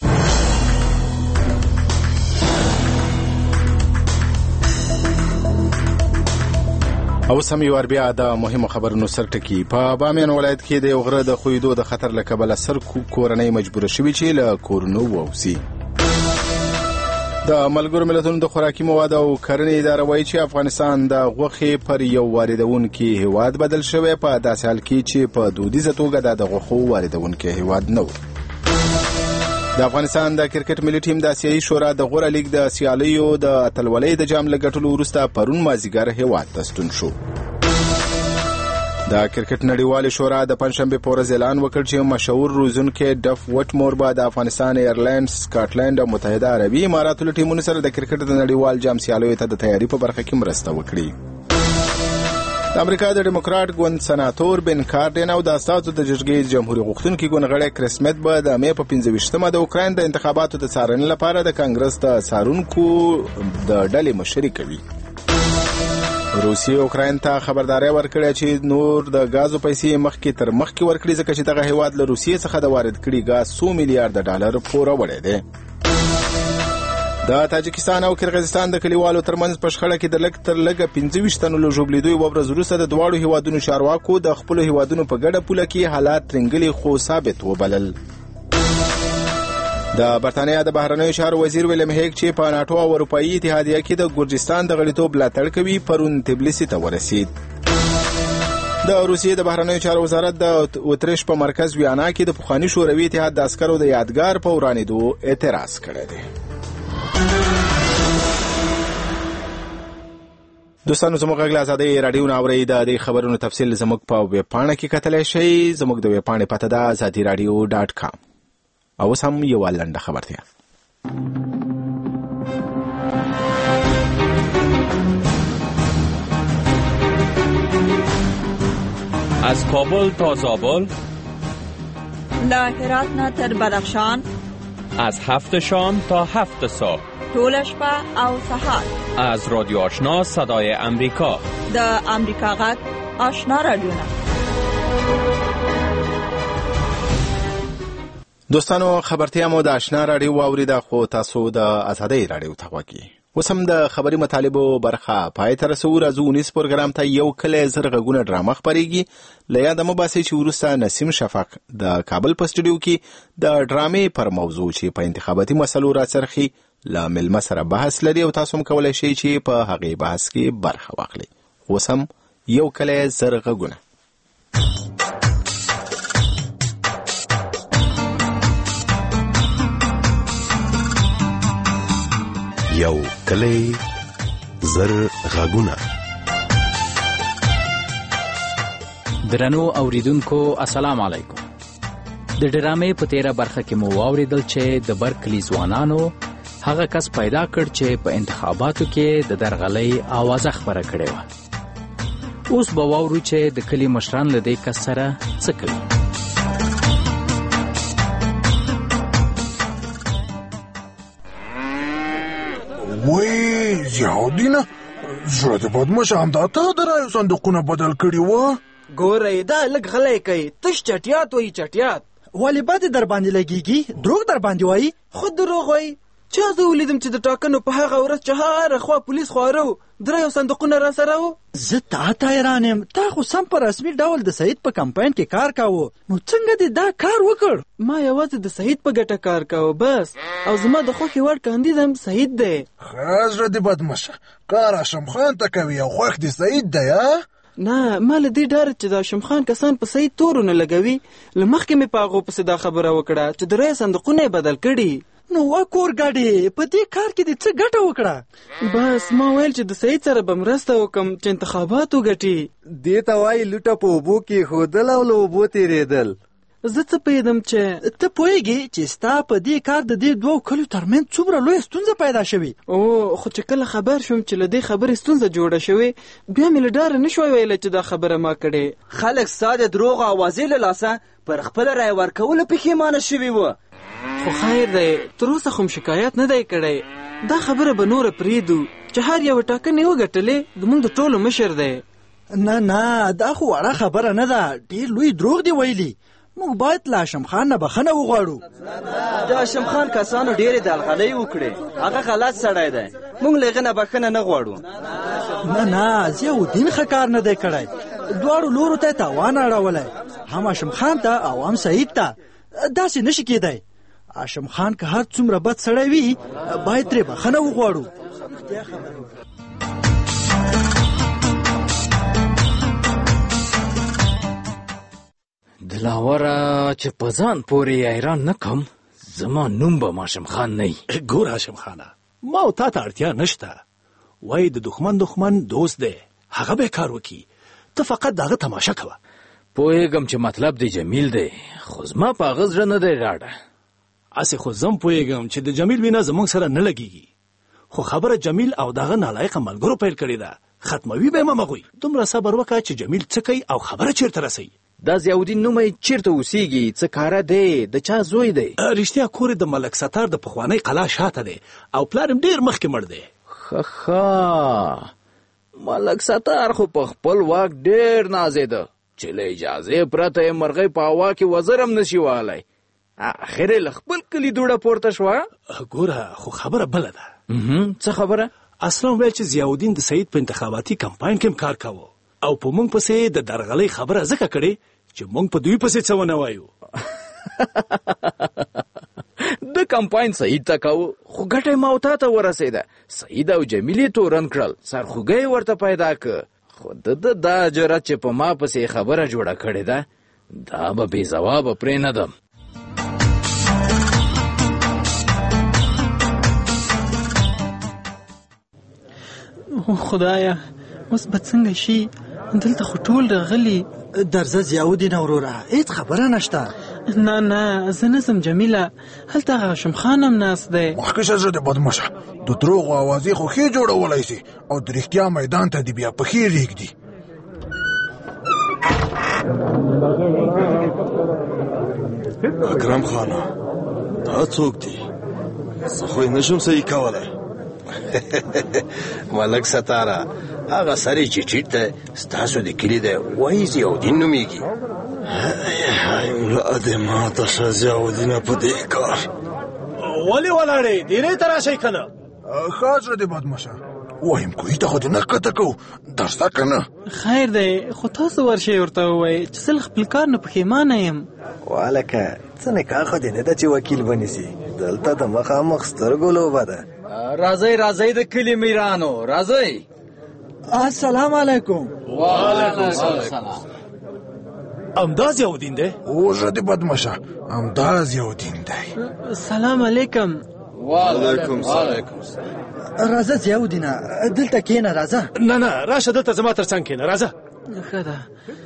او سم یو بیا د مهمو خبرونو سرټکی. په بامیان ولایت کې د یو غره د خویدو د خطر له کبله سر کورنۍ مجبوره شوي چې له کورونو ووځي. د ملګرو ملتونو د خوراکي مواد او کرنې اداره وایي چې افغانستان د غوښې پر یو واردونکي هیواد بدل شوی په داسې حال کې چې په دودیزه توګه د غوښو واردونکي هیواد نه و. د افغانستان د کرکټ ملي ټیم د آسیایي شورا د غوره لیګ د سیالیو د اتلولۍ د جام له ګټلو وروسته پرون مازدیګر هیواد ته ستون شو. د کرکټ نړیوالې شورا د پنځشنبې په ورځ اعلان وکړ چې مشهور روزونکی ډف وټمور به د افغانستان، ایرلند، سکاټلند او متحده عربي اماراتو له ټیمونو سره د کرکټ د نړیوال جام سیالیو ته د تیاري په برخه کې مرسته وکړي. د امریکا د ډیموکراټ ګوند سناتور بن کارډن او د اساسو د جرګې جمهوریت غوښتونکي ګوند غړی کریس سمیت به د مې په 25مه د اوکراین د انتخاباتو د څارنې لپاره د کانګرس د څارونکو د ډلې مشري کوي. روسیې اوکراین ته خبرداري ورکړه چې نور د غازو پیسې مخکې تر مخکې ورکړي ځکه چې دغه هیواد له روسیې څخه د وارد کړي غاز 100 میلیارډ ډالر پوره وړي دي. د تاجکستان او کرغیزستان د کلیوالو ترمنځ په شخړه کې د لږ تر لږه 25 تنو له ژوبلیدو یوه ورځ وروسته د دواړو هیوادونو چارواکو د خپلو هیوادونو په ګډه پوله کې حالات ترنګلي خو ثابت وبلل. د برتانیا د بهرنیو چارو وزیر ویلیم هیګ چې په ناټو او اروپایي اتحادیه کې د ګورجستان د غړیتوب ملاتړ کوي پرون تبلیسي ته ورسید. د روسیې د بهرنیو چارو وزارت د اوتریش په مرکز ویانا کې د پخواني شوروي اتحاد د عسکرو د یادګار په ورانېدو اعتراض کړی دی. دوستانو زموږ غږ له ازادۍ راډیو نه اورئ. د دې خبرونو تفصیل زموږ په ویبپاڼه کې کتلی شئ. زموږ د ویبپاڼې پته ده azadiراډیو.com. او اوس هم یوه لنډه خبرتیا. از کابل تا زابل، له هرات نه تر بدخشان، از 7 شام تا 7 صبح، طول شپه او سهار، از رادیو آشنا صدای امریکا، د امریکا غږ آشنا رادیو نه. دوستانو خبرتیا مو د آشنا راډیو واوریده، خو تاسو د ازادۍ راډیو ته غوږی. اوس هم د خبري مطالبو برخه پای ته رسو. راځو 19 پروګرام ته یو کلی زر غږونه ډرامه خپرېږي. له یاده مو باسئ چې وروسته نسیم شفق د کابل په سټوډیو کې د ډرامې پر موضوع چې په انتخاباتي مسلو راڅرخي له مېلمه سره بحث لري او تاسو هم کولی شئ چې په هغې بحث کې برخه واخلئ. اوس هم یو کلی زر غږونه. یو کلی زر غږونه. درنو اوریدونکو السلام علیکم. د ډرامې په تیره برخه کې مو واوریدل چې د برکلی ځوانانو هغه کس پیدا کړ چې په انتخاباتو کې د درغلۍ آوازه خپره کړې وه. اوس به واورو چې د کلي مشران له دې کس سره څه کوي. وای زیادینه زړه دې بدمشه همدا ته د رایو صندوقونه بدل کړي وه. ګورئ دا لږ غلی کوي، تش چټیات وایي چټیات. ولې بد در باندې لګیږي؟ دروغ در باندې وایي؟ خود دروغ وایي. چا زه ولیدم چې د ټاکنو په هغه ورځ چې هره خوا پولیس خواره و، درېیو صندوقونه را سره و. زه تا حیران یم، تا خو سم په رسمي ډول د سعید په کمپاین کې کار کاوه، نو څنګه دې دا کار وکړ؟ ما یوازې د سعید په ګټه کار کاوه بس، او زما د خوښې وړ کاندید هم سعید دی. ښه زړه دې بدمشه، کار هاشم خان ته کوي او خوښ دې سعید دی. نه ما له دې ډاره چې د هاشم خان کسان په سعید تورونه لګوي، له مخکې مې په هغو پسې دا خبره وکړه چې د رایو صندوقونه یې بدل کړي. نو وکور ګاډي په دې کار کې دې څه ګټه وکړه؟ بس ما ویل چې د سعید سره به مرسته وکم چې انتخابات وګټي. دې ته وایي لوټه په اوبو کې ښودل او له اوبو تېرېدل. زه څه پوهېدم چې ته پوهېږې چې ستا په دې کار د دې دوو کلیو ترمنځ څومره لویه ستونزه پیدا شوې؟ خو چې کله خبر شوم چې له دې خبرې ستونزه جوړه شوې، بیا مې له ډاره نه شوی ویلی چې دا خبره ما کړې. خلک ستا د دروغو اوازې له لاسه پر خپله رایه ورکولو پښیمانه شوي وه. خو خیر دی، تر اوسه خو شکایت نه دی کړی. دا خبره به نوره پرېږدو چې هر یوه ټاکنې وګټلې زموږ د ټولو مشر دی. نه دا خو وړه خبره نه ده، ډېر لوی دروغ دی ویلي. موږ باید له هاشم خان نه بخښنه وغواړو. د هاشم خان کسانو ډېرې دلغلۍ وکړې، هغه غلط سړی دی، موږ له هغه نه بخښنه نه غواړو. نه ضیاءالدین ښه کار نه دی کړی، دواړو لورو ته یې تاوان اړولی، هم هاشم خان ته او هم سعید ته. داسې نشي کېدی. هاشم خان که هر څومره بد سړی وي باید ترې بخښنه وغواړو. دلاوره چې په ځان پورې حیران نه کم، زما نوم به هاشم خان نه وي. ګور هاشم خانه، ما او تا ته اړتیا نشته. وایي د دښمن دوست دی، هغه به کار وکړي، ته فقط د هغه تماشه کوه. پوهېږم چې مطلب دی جمیل دی، خو زما په هغه زړه نه دی راډه. هسې خو زم پوهېږم چې د جمیل وینه زموږ سره نه لګېږي، خو خبره جمیل او دغه نالایقه ملګرو پیل کړې ده، ختموي به یې مه مغوي. دومره صبر وکړه چې جمیل څه کوي او خبره چېرته رسوي. دا ضیاءالدین نومی چیرته اوسیږي؟ څه کاره دی؟ د چا زوی دی؟ رښتیا کور د ملک ستار د پخوانۍ قلا شاته دی او پلار هم ډېر مخکې مړ دی. ښه ملک ستار خو په خپل واک ډېر نازېده چې له اجازې پرته یې مرغۍ په هوا کې وزر هم نشي وهلی. اخر یې له خپل کلي دوړه پورته شوه. ګوره خو خبره بله ده. څه خبره؟ اصلا ویل چې ضیاءالدین د سعید په انتخاباتي کمپاین کې هم کار کاوه او په موږ پسې د درغلۍ خبره ځکه کړې چې موږ په دوی پسې څه ونه وایو. د کمپاین سعید ته کاوه، خو ګټه یې ما او تا ته ورسېده. سعید او جمیل یې تورن کړل، سرخوږی ورته پیدا که. خو د دا جرأت چې په ما پسې خبره جوړه کړې ده، دا به بې ځوابه پرېنهدم. خدایا اوس به څنګه شي؟ دلته خو ټول راغلي. درځه ضیاءالدین وروره، هېڅ خبره نشته. نه زه نه ځم جمیله، هلته هاشم خان هم ناست دی. مخکې شه زړه دې بدمشه، د دروغو اوازې خو ښې جوړولی سي او د رښتیا میدان ته دې بیا پښې رېږدي. اکرم خانه، دا څوک دی؟ زه خو یې نشم صحیح کولی. ملک ستاره، هغه سړی چې ټیټ دی ستاسو د کلي دی، وایي ضیاءالدین نومیږي. ملا دې ماته شه ضیاءالدینه په دې کار. ولې ولاړې؟ ډېرې ته راشئ که نه؟ ښه زړه دې بدمشه، وایم کوهي ته خو دې نه ښکته کوو، درسه که نه؟ خیر دی، خو تاسو ورشئ ورته ووایئ چې زه له خپل کار نه پښیمانه یم. والکه څه نکاح خو دې نه ده چې وکیل ونیسي، دلته د مخامخ سترګو لوبه ده. راځئ د کلي میرانو، راځئ. السلام علیکم. وعلیکم السلام. همدا ضیاءالدین دی؟ زړه دې بدمشه، همدا ضیاءالدین دی. سلام علیکم. وعلیکم السلام. راځه ضیاءالدینه، دلته کښېنه. راځه. نه راشه دلته زما تر څنګ کښېنه. راځه. ښه ده.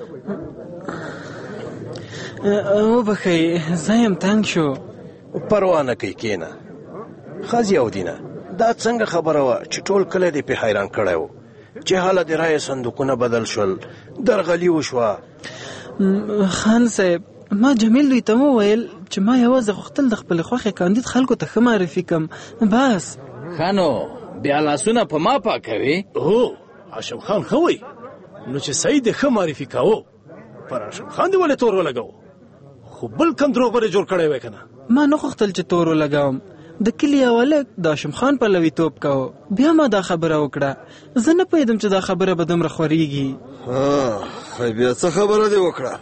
وبښئ، زه یم تنګ شو. پروا نه کوي، کښېنه. ښه ضیاءالدینه، دا څنګه خبره وه چې ټول کلی دې پې حیران کړی و چې هله د رایې صندوقونه بدل شول، درغلي وشوه؟ خان صاحب، ما جمیل دوی ته وویل چې ما یوازې غوښتل د خپل خوښې کاندید خلکو ته ښه معرفي کم، بس. ښه نو بیا لاسونه په ما پاکوي؟ هو، هاشم خان ښه وایي نو چې سعید ښه معرفي کاوه پر هاشم خان دې ولې تور ولګاوه خو بل کم دروغ به جوړ کړی وای که نه ما نه غوښتل چې تور ولګوم د کلي یو هلک د هاشم خان پلویتوب کوه بیا ما دا خبره وکړه زه نه پوهېدم چې دا خبره به دومره خورېږي بیا څه خبره دې وکړه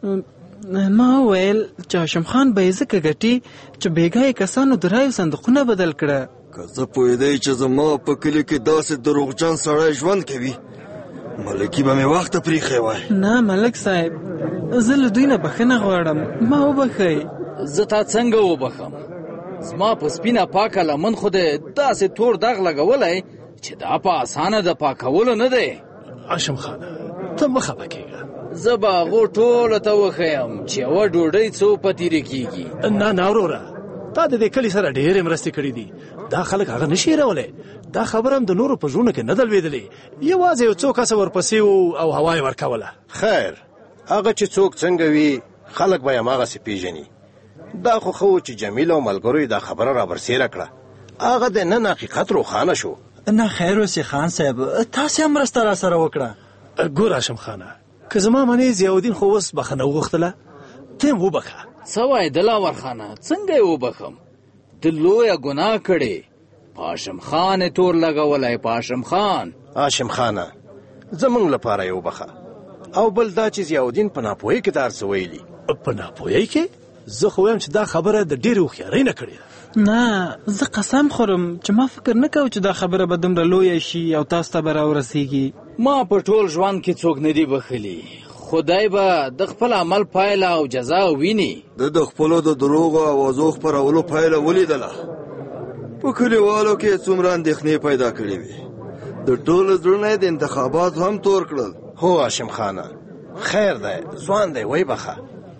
ما وویل چې هاشم خان به یې ځکه ګټي چې بېګاه کسانو د رایو صندوقونه بدل کړه که زه پوهېدی چې زما په کلي کې داسې دروغجن سړی ژوند کوي ملکي به مې وخته پریښی وای نه ملک صاحب زه له دوی نه بښنه غواړم ما وبښئ زه تا څنګه وبښم زما په سپینه پاکه لمن خو دې داسې تور داغ لګولی چې دا په اسانه د پاکولو نه دی هاشم خانه ته مه خفه کېږه زه به هغو ټولو ته وښیم چې یوه ډوډۍ څو په تیرې کېږي نه وروره تا د دې کلي سره ډېرې مرستې کړي دي دا خلک هغه نشي هېرولی دا خبره هم د نورو په زړونو کې نه ده لوېدلې یوازې یو څو کسه ورپسې وو او هوا یې ورکوله خیر هغه چې څوک څنګه وي خلک به یې هماغسې پیژني دا خو ښه و چې جمیل او ملګرو دا خبره رابرسېره کړه هغه د نن حقیقت روښانه شو نه خیر اوسې خان صاحب تاسې هم مرسته را سره وکړه ګور هاشم خانه که زما منې ضیاءالدین خو اوس بخښنه وغوښتله ته هم وبښه څه وایې دلاور خانه څنګه یې وبښم ته لویه ګناه کړې په هاشم خان یې تور لګولی په هاشم خان هاشم خانه زمونږ لپاره یې وبښه او بل دا چې ضیاءالدین په ناپوهۍ کې دا هر څه ویلي په ناپوهۍ کې زه خو وایم چې دا خبره د ډېرې هوښیارۍ نه کړې ده نه زه قسم خورم چې ما فکر نه کوم چې دا خبره به دومره لویه شي او تاسو ته به راورسېږي ما په ټول ژوند کې څوک نه دي بښلي خدای به د خپل عمل پایله او جزا ویني د خپلو د دروغو اوازو خپرولو پایله ولیدله په کلیوالو کې څومره اندېښنې پیدا کړې وې د ټولو زړونه د انتخابات هم تور کړل هو هاشم خانه خیر دی ځوان دی وی بخه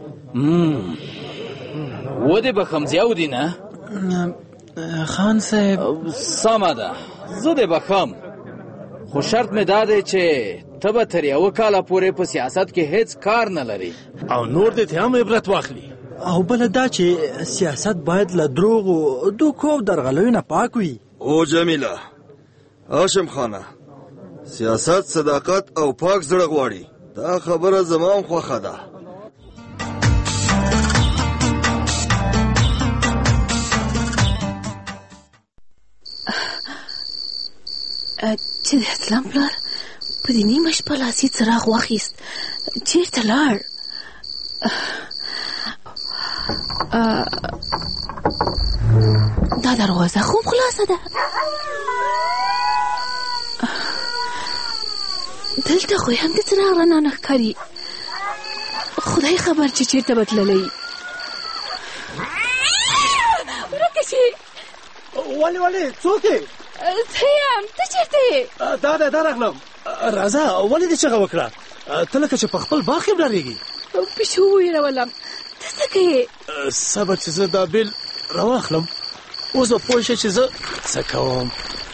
ودې بخم ضیاءالدین خان صاحب سمه ده زه دې بخم خو شرط مې دا دی چې ته به تر یوه کاله پورې په سیاست کې هیڅ کار نه لري او نور دې ته هم عبرت واخلي او بله دا چې سیاست باید له دروغو دوکو او درغلیو نه پاک وي او جمیله هاشم خانه سیاست صداقت او پاک زړه غواړي دا خبره زما هم خوښه ده چې د اسلام پلار په دې نیمه شپه لاسي څراغ واخیست چېرته لاړ دا دروازه خو خلاصه ده دلته خو هم د څراغ رڼا نه ښکاري خدای خبر چې چېرته به تللی ورکه شي ولې څوک یې زه یم ته چېرته یې دا راغلم راځه ولې دې چغه وکړه ته لکه چې په خپل باغ کې ډارېږي پیشو وویرولم ته څه کوې صبر چې زه دا بیل راواخلم اوس به پوه شې چې زه څه کوم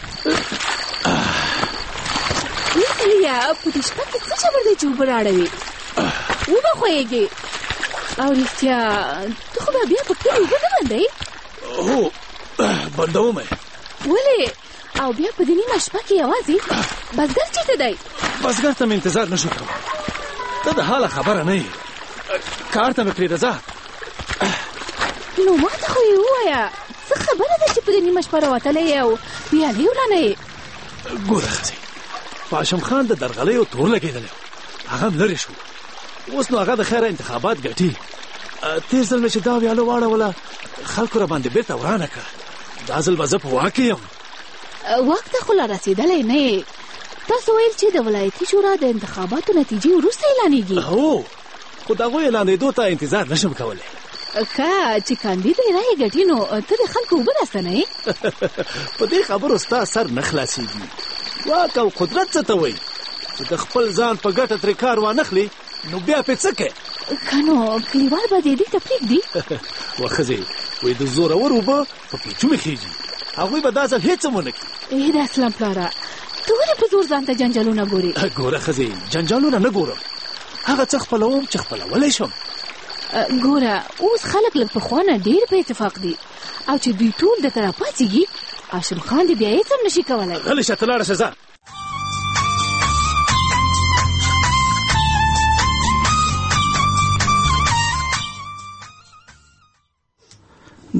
ویلیا په دې شپه کې څه جبر دی چې اوبه راړوې وبه خویږې او رښتیا ته خو به بیا په کلي اوبه نه بندوې هو بندوم یې ولې او بیا په دې نیمه شپه کې یوازې بزګر چېرته دی بزګر ته مې انتظار نشو کوم ته د حاله خبره نه یې کار ته مې پرېږده ځه نو ما ته خو یې ووایه څه خبره ده چې په دې نیمه شپه راوتلی یې او ویالې وړانه یې ګوره ښځې په هاشم خان د درغلیو تور لګېدلی هغه هم لرې شو اوس نو هغه د خیره انتخابات ګټي تېر ځل مې چې دا ویاله واړوله خلکو را باندې بېرته ورانه کړه دا ځل به زه په واک کې یم واک ته خو لا رسېدلی نه یې تاسو ویل چې د ولایتي شورا د انتخاباتو نتیجې وروسته اعلانېږي هو خو د هغوی اعلانېدو ته انتظار نشم کولی ښه چې کاندید یې رایې ګټي نو ته د خلکو اوبه راستنوې په دې خبرو ستا سر نه خلاصېږي واک او قدرت څه ته وایي چې د خپل ځان په ګټه ترې کار وانخلي نو بیا پې څه کوې که نو کلیوال به دې ته پرېږدي ښځې وایي د زورور اوبه په پیچومې خېږي هغوی به دا ځل هېڅ هم ونه کړي د اسلام پلاره ته ولې په زور ځان ته جنجالونه ګورې ګوره ښځې جنجالونه نه ګورم هغه څه خپلوم چې خپلولی شم ګوره اوس خلک لږ پخوا نه ډېر په اتفاق دي او چې دوی ټول درته راپاڅېږي هاشم خان دې بیا هېڅ هم نشي کولی غلی شه ته لاړه شه ځه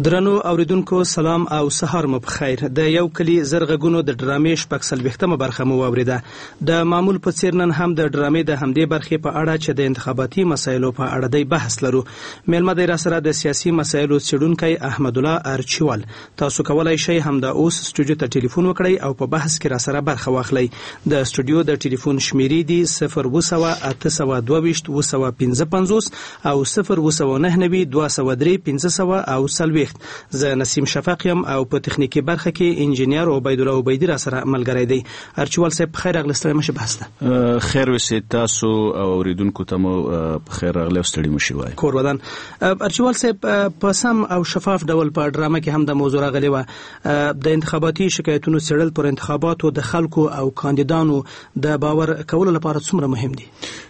درنو اوریدونکو سلام او سهار مو بخیر. د یو کلی زرغونو د ډرامې شپږ څلوېښتمه برخه مو واوریده. د معمول په څیر نن هم د ډرامې د همدې برخې په اړه چې د انتخاباتي مسایلو په اړه دی بحث لرو. میلمه دی راسره د سیاسي مسایلو څېړونکی احمد الله ارچیوال. تاسو کولای شئ همدا اوس سټوډیو ته ټلیفون وکړئ او په بحث کې راسره برخه واخلئ. د سټوډیو د ټلیفون شمیرې دي 02855 او 0299203 او 40. زه نسیم شفق یم او په تخنیکی برخه کې انجینیر عبید الله عبیدی را سره ملګری دی. ارچیوال صاحب خیر اغلستره مشه بحث ده. خیر وسه تاسو او اوریدونکو ته مو خیر اغله ستړي مشي وای. کور ودان. ارچیوال صاحب په سم او شفاف ډول په ډرامه کې هم د موضوع راغلی و. د انتخاباتي شکایتونو څېړل پر انتخاباتو د خلکو او کاندیدانو د باور کولو لپاره څومره مهم دي؟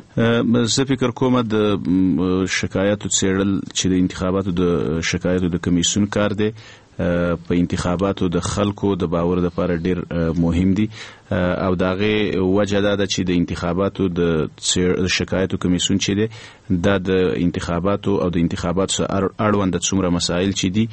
زه فکر کوم د شکایتو څېړل چې د انتخاباتو د شکایتو د کمیسیون کار دی په انتخاباتو د خلکو د باور لپاره ډیر مهم دي او داغه وجه ده چې د انتخاباتو د شکایتو کمیسیون چې دی د انتخاباتو او د انتخاباتو سره اړوند څومره مسایل چې دي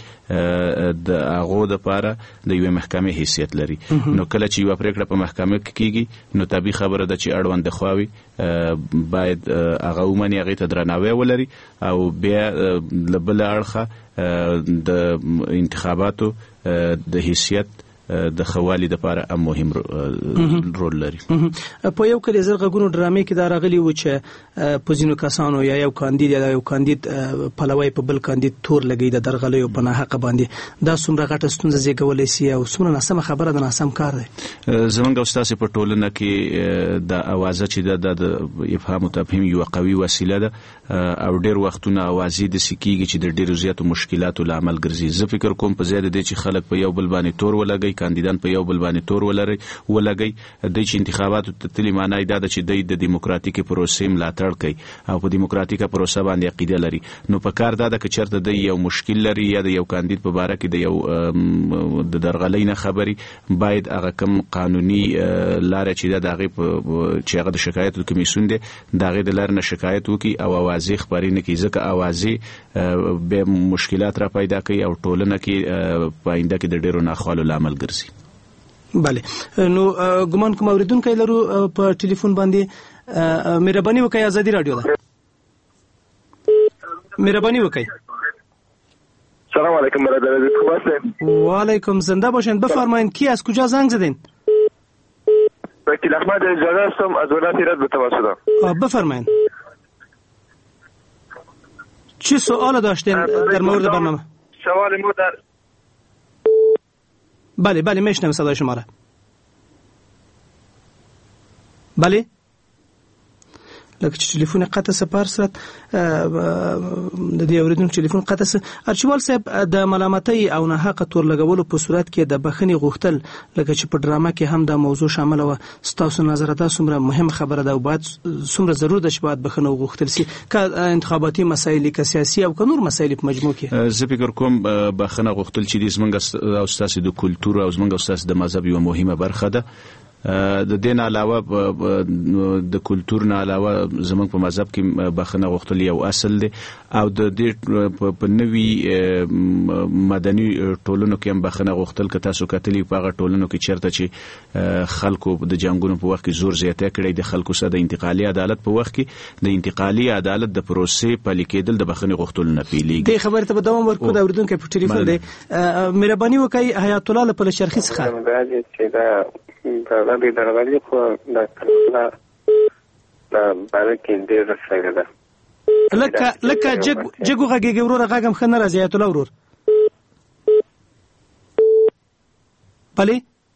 د هغه لپاره د یو محکمې حیثیت لري. نو کله چې یو پریکړه په محکمه کې کیږي نو طبيعي خبره ده چې اړوند خواوي باید هغه ومني هغه ته درناوی ولري او بیا لبل اړخه د انتخاباتو د حیثیت د خوالي د لپاره مهم رول لري. په یو کلی زرغونو ډرامې کې دا راغلی و چې په ځینو کسانو یا یو کاندید پلوی په بل کاندید تور لګي د درغلي په ناحقه باندې دا څومره غټه ستونزه زیږولای شي او څومره ناسمه خبره د ناسم کار دی. زمونږ استاد په ټولنه کې د اوازه چې د افهام او تفهیم یو قوي وسیله ده او ډیر وختونه اوازې د سکیږي چې د ډیرو زیاتو مشکلاتو لامل ګرځي. زه فکر کوم په زیاده دي چې خلک په یو بل باندې تور ولګي، کاندیدان په یو بل باندې تور ولګي د چې انتخاباتو ته تللی معنی دا چې د دیموکراتیکي پروسې ملاتړ کوي او په دیموکراتیکه پروسه باندې عقیده لري. نو په کار دا چې چرته د یو مشکل لري یا د یو کاندید په باره کې د یو د درغلۍ نه خبري باید هغه کم قانوني لارې چې دغه چې هغه د شکایتو کمیسیون دی دغه د لار نه شکایت وکي او اوازې خبري نه کوي ځکه اوازې به مشکلات را پیدا کوي او ټولنه کې پاینده کې د ډیرو ناخوالو لامل ګرځي. بله نو ګمان کوم اوریدونکو لرو په ټلیفون باندې مهرباني وکړئ ازادي رادیو ده. مهرباني وکړئ. سلام علیکم برادر خوب هستین؟ و علیکم زنده باشین. بفرمایید کی از کجا زنگ زدین؟ وکیل احمد اجازه هستم از ولایت ایران به تماس شدم. بفرمایید. چه سوال داشتین در مورد برنامه؟ سوال ما در بله میشنم صدای شما را. بله لکه چې ټلیفون قطع سپار سره د دې اوریدونکو ټلیفون قطع سره. ارچیوال صاحب د ملامتۍ او نه حق تور لګولو په صورت کې د بخښنې غوښتل لکه چې په ډرامه کې هم دا موضوع شامل و. ستاسو نظر دا څومره مهم خبره ده او باید څومره ضرور ده چې باید بخښنه وغوښتل شي که انتخاباتي مسایل که سیاسي او که نور مسایل په مجموع کې؟ زه فکر کوم بخښنه غوښتل چې د زمونږ او ستاسو د کلتور او زمونږ او ستاسو د مذهب یو مهمه برخه ده. د دین علاوه د کلتور نه علاوه زمونږ په مذهب کې بخښنه غوښتل یو اصل دی او د دې په نوي مدني ټولنو کې هم بخښنه غوښتل که تاسو کتلی په هغه ټولنو کې چیرته چې خلکو د جنګونو په وخت کې زور زیاته کړی د خلکو سره د انتقالي عدالت په وخت کې د انتقالي عدالت د پروسې پلي کېدل د بخښنې غوښتلو نه پیلېږي. دې خبرې ته به دوام ورکړو. د اوریدونکو په ټلیفون دی مهرباني وکړئ حیات الله له پلچرخي څخه. دا د درغلي خو د کله باره کې ډېر رسېږي ده. لکه جګو غږیږي ورور غږم ښه نه راځي حیات الله ورور. بله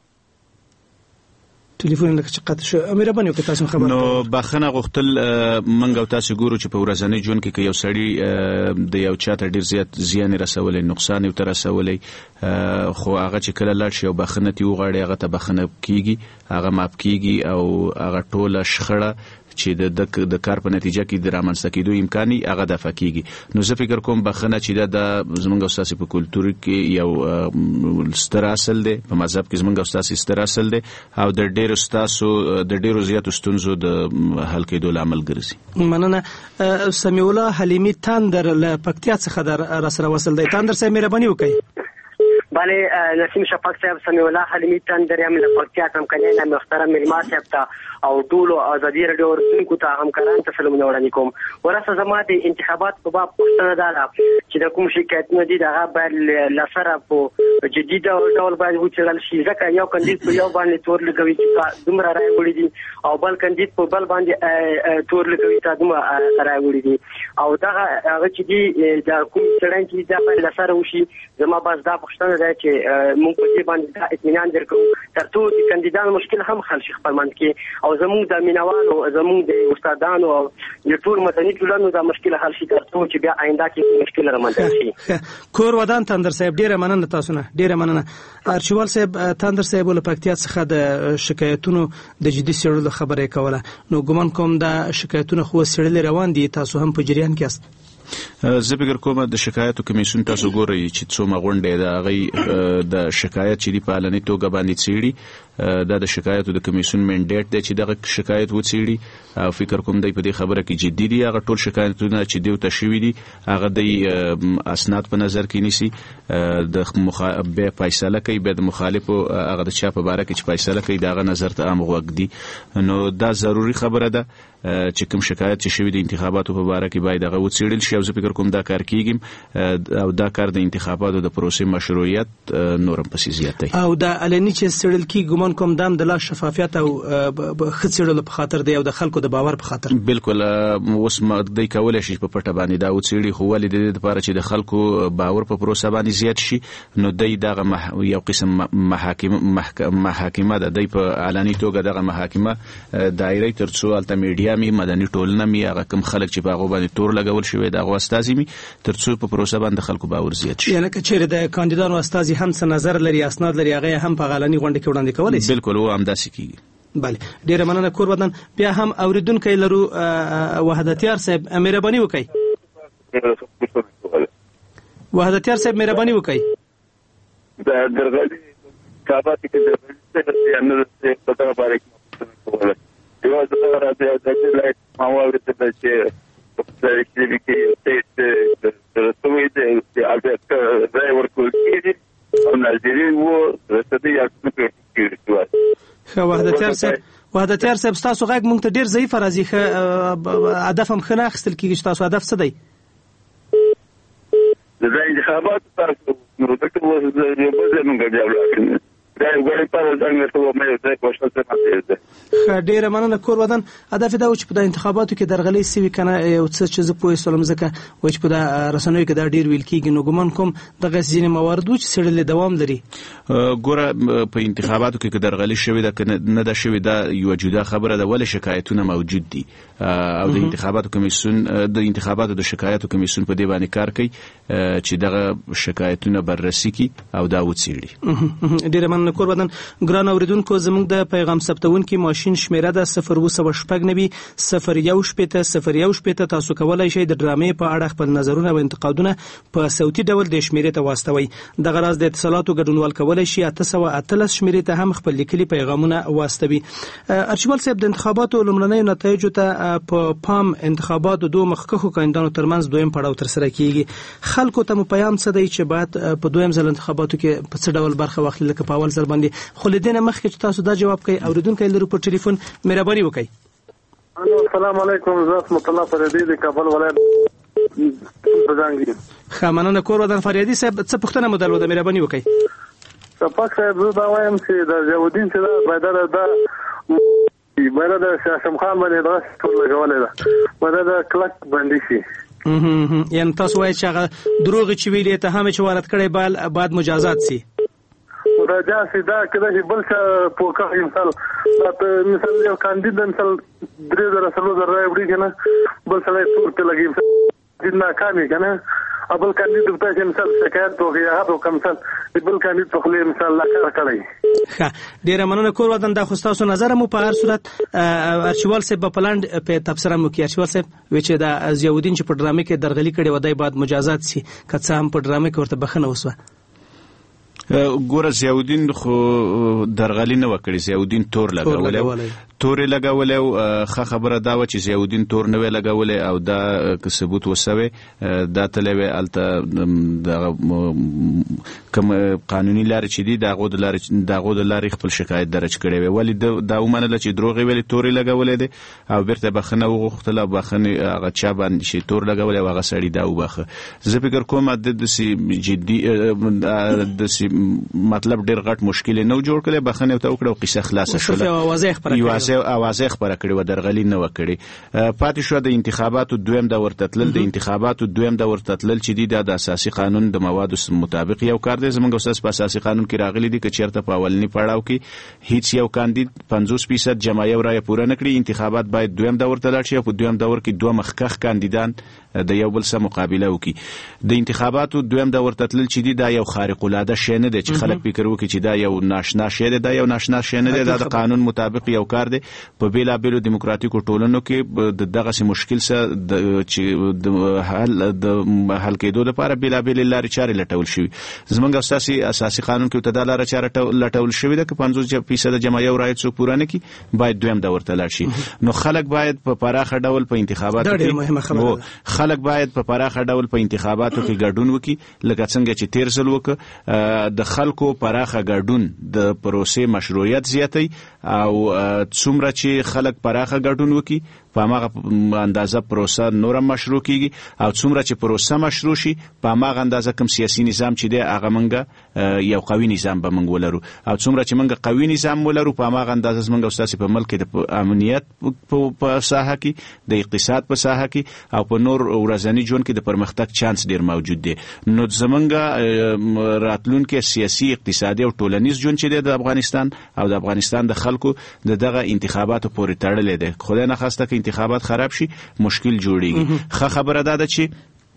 ټلیفون لکه چې قطع شو. مهرباني وکړئ تاسو خبر. نو بخښنه غوښتل منګ او تاسو ګورو چې په ورځنی ژوند کې یو سړی د یو چاته ډیر زیات زیان رسولې نقصان یې تر رسولې خو هغه چې کله لاړ شي او بخښنه تی وغواړي هغه ته بخښنه کیږي هغه معاف کیږي او هغه ټوله شخړه چې د کار په نتیجه کې د رامنځته کېدو امکاني هغه دفع کیږي. نو زه فکر کوم بخنه چې د زمونږ استاد په کلتور کې یو ستر اصل دی، په مذهب کې زمونږ استاد ستر اصل دی او د ډېر استادو د ډېرو زیاتو ستونزو د حل کېدو لامل ګرځي. مننه. سمیع الله حلیمی تاندر له پکتیا څخه را سره وصل دی. تاندر صاحب مهرباني وکړئ. بله نسیم شفاق صاحب، سمیع الله حلیمی تاندر یم له پکتیا کمکنۍ نه محترم ملما صاحب ته او ټولو ازادي رادیو اورونکو ته همکارانو ته سلامونه وړاندې کوم. ورسته زما د انتخابات په باب پوښتنه ده چې د کوم شکایتونه دي دغه باید له سره په جدي ډول باید وڅېړل شي، ځکه یو کاندید په یو باندې تور لګوي چې دومره رای وړي دي او بل کاندید په بل باندې تور لګوي چې دومره رای وړي دي او دغه هغه چې دي د کوم څېړنې چې دا باید له سره وشي. زما بس دا پوښتنه ده چې موږ په دې باندې دا اطمینان درکو ترڅو د کاندیدانو مشکل هم حل شي خپل منځ کې او زموږ د مینوالو زموږ د استادانو او د ټول مدني ټولنو دا مشکل حل شي ترڅو چې بیا آینده کې مشکل رامنځته شي. کور ودان تاندر صاحب ډیره مننه تاسو نه، ډیره مننه. ارشیوال صاحب، تاندر صاحب له پکتیا څخه د شکایتونو د جدي څېړلو خبره کوله، نو ګمان کوم دا شکایتونه خو څېړل روان دي، تاسو هم په جریان کې یاست. زه فکر کوم د شکایتو کمیسیون تاسو ګورئ چې څومره غونډې ده هغه د شکایت چې دی په اعلاني توګه باندې څېړي، دا د شکایتو د کمیسیون منډیټ دی چې دغه شکایت وڅېړي او فکر کوم دی په دې خبره کې جدي دي. هغه ټول شکایتونه چې دیو ته شوي دي هغه د اسناد په نظر کې نیسي، د بیا فیصله کوي، بیا د مخالفو هغه د چا په باره کې چې فیصله کوي دغه نظر ته عام غوږ دي. نو دا ضروري خبره ده چې کوم شکایت چې شوی د انتخاباتو په باره کې باید هغه وڅېړل شي او زه فکر کوم دا کار کیږي او دا کار د انتخاباتو د پروسې مشروعیت نورم پسې زیاتوي او دا علني چې څېړل کیږي ګمان کوم دا د لا شفافیت او ښه څېړلو په خاطر دی او د خلکو د باور په خاطر. بالکل اوس دوی کولی شي په پټه باندې دا وڅېړي، خو ولې د دې لپاره چې د خلکو باور په پروسه باندې زیات شي نو دوی دغه یو قسم محاکمه ده، دوی په علني توګه دغه محاکمه دایره ترڅو هلته میډیا می مدني ټولنه می هغه کوم خلک چې په هغه باندې تور لګول شوی دغه استازي می ترڅو په پروسه باندې خلکو باور زیات شي. یعنی که چیرې د کاندیدانو استازي هم څه نظر لري، اسناد لري، هغه هم په غلني غونډه کې وړاندې کولی شي. بالکل و هم داسې کیږي. بله ډیره مننه. کور ودان بیا هم اوریدونکي لرو، وحدتیار صاحب مهرباني وکړئ. وحدتیار صاحب مهرباني وکړئ. د درغلي کابه کې د یانو څخه په اړه باندې یو ځل راځي چې لایټ ماوړ ته چې په دې کې د توې د البرت ډرایور کوي او ناظرین وو رسېدي یا څه وحدتیار صاحب تاسو غږ مونږ ته ډیر ضعیف راځي، هدف هم ښه نه اخیستل کیږي. تاسو هدف څه دی؟ د انتخابات تاسو نو دغه وځي یو بل څه نه غواړم دا یو غوړې په ځای ته مې ځای کوشش وکړ. ډیره مننه. کور ودان هدف دا و چې په انتخاباتو کې درغلي سوي کنه یو څه چې زه پوه سولم، ځکه و چې په رسنیو کې دا ډیر ویل کیږي، نو ګمان کوم دغه ځینې موارد چې څېړل دوام لري. ګوره په انتخاباتو کې درغلي شوی ده نه ده شوی، دا یو جدا خبره ده، ولې شکایتونه موجود دي او د انتخاباتو کمیسیون د شکایتو کمیسیون په دې باندې کار کوي چې دغه شکایتونه بررسي کړي او دا وڅېړي. ډیره مننه. کور ودان ګران اوریدونکو، زموږ د پیغام ثبتونکي ماشين شمیره ده 09099010001 تاسو کولای شئ د ډرامې په اړه خپل نظرونه او انتقادونه په صوتي ډول د شمیرې ته واستوي. دغه راز د اتصالاتو ګډونوال کولای شي 813 شمیرې ته هم خپل لیکلي پیغامونه واستوي. ارشیوال صاحب، د انتخاباتو لومړنۍ نتایجو ته په پام انتخاباتو دوه مخکښو کاندیدانو ترمنځ دویم پړاو ترسره کیږي. خلکو ته پیغام څه دی چې باید په دویم ځل انتخاباتو کې په څه ډول برخه واخلي لکه په اول ځل باندې؟ خو لیدنه مخکې چې تاسو دا جواب کوي اوریدونکو لرو په ټلیفون مهرباني وکړئ. السلام علیکم، زه اسمت الله فریدی د کابل ولایت بزنګي. مننه. کور ودان فریدی صاحب څه پوښتنه مو درلوده؟ مهرباني وکړئ. صفاق صاحب زه دا وایم چې د جوادین چې دا باید د شاشم خان باندې دا ټول لګولې ده، باید د کلک باندې شي. یعنی تاسو وایئ چې هغه دروغ چې ویلې ته هم چې وارد کړي بعد مجازات سي. دا جاسي دا کله چې بل څه پوکا مثال مثال یو کاندید مثال 3000 رای وړي کنه، بل څه تور ته لګي د ناکامي کنه، ابل کاندید ته چې مثال شکایت وکړي هغه کوم مثال بل کاندید په خپل مثال لا کار کړی. ښه ډیره مننه کور وطن دا خو ستاسو نظر مو په هر صورت ارچیوال صاحب په پلاند په تبصره مو کې ارچیوال صاحب چې دا ضیاءالدین چې په ډرامه کې درغلي کړي ودای بعد مجازات سي که څه هم په ډرامه کې ورته بخښنه وسوه. ګوره ضیاءالدین خو درغلي نه وکړي، ضیاءالدین تور لګولې تورې لګولې او ښه خبره دا و چې ضیاءالدین تور نه وی لګولې او دا که ثبوت وسوي دا تللی وی هلته دغه کوم قانوني لارې چې دي د هغو د لارې خپل شکایت درج کړی وی. ولې دا ومنله چې دروغ یې ویلې تورې لګولې دی او بیرته بخښنه وغوښتله او بخښنې هغه چا باندې چې تور لګولې او هغه سړي دا وبخښه. زه فکر کوم داسې جدي داسې مطلب ډېر غټ مشکل نه و جوړ کړی، بخښنه ورته وکړه او قصه خلاصه شوله. اوازه خبره کړې و، درغلي نه و کړې. پاتې شو د انتخاباتو دویم دور ته تلل. د انتخاباتو دویم دور ته تلل چې دي دا د اساسي قانون د موادو مطابق یو کار دی. زموږ استاد په اساسي قانون کې راغلي دي که چېرته په اولني پړاو کې هیڅ یو کاندید 50% جماعي رایه پوره نه کړي، انتخابات باید دویم دور ته لاړ شي او په دویم دور کې دوه مخکښ کاندیدان د یو بل سره مقابله وکړي. د انتخاباتو دویم دور ته تلل چې دي دا یو خارق العاده شی نه دی چې خلک فکر وکړي چې دا یو ناشنا شی دی. دا یو ناشنا شی نه دی، دا د قانون مطابق یو کار دی. په بیلابیلو دیموکراتیکو ټولنو کې دغسې مشکل سره چې د حل کېدو لپاره بیلابیلې لارې چارې لټول شوي. زموږ اساسي قانون کې ورته دا لاره چاره لټول شوې ده که 50% جماعي رایه څوک پوره نه کړي باید دویم دور ته لاړ شي. نو خلک باید په پراخه ډول په انتخاباتو کې خلک باید په پراخه ډول په انتخاباتو کې ګډون وکړي لکه څنګه چې تیر ځل وکړه. د خلکو پراخه ګډون د پروسې مشروعیت زیاتوي او څومره چې خلک پراخه ګډون وکړي په هماغه اندازه پروسه نوره مشروع کیږي او څومره چې پروسه مشروع شي په هماغه اندازه کوم سیاسي نظام چې دی هغه موږ یو قوي نظام به موږ ولرو او څومره چې موږ قوي نظام ولرو په هماغه اندازه موږ استاسي په ملک کې د امنیت په ساحه کې د اقتصاد په ساحه کې او په نور ورځني ژوند کې د پرمختګ چانس ډیر موجود دی. نو زمونږ راتلونکي سیاسي اقتصادي او ټولنیز ژوند چې دی د افغانستان او د افغانستان د خلکو دغه انتخاباتو پورې تړلې ده. خدای نخواسته که انتخابات خراب شي مشکل جوړیږي. ښه خبره ده چې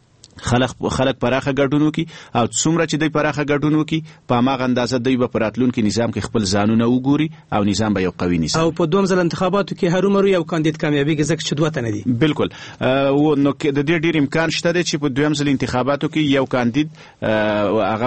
خلک پراخه ګډون وکړي او څومره چې دوی پراخه ګډون وکړي په هماغه اندازه دوی به په راتلونکي نظام کې خپل ځانونه وګوري او نظام به یو قوي نظام او په دوم ځل انتخاباتو کې هرومرو یو کاندید کامیابیږي ځکه چې دوه تنه دي. بالکل نو د دې ډیر امکان شته چې په دویم ځل انتخاباتو کې یو کاندید هغه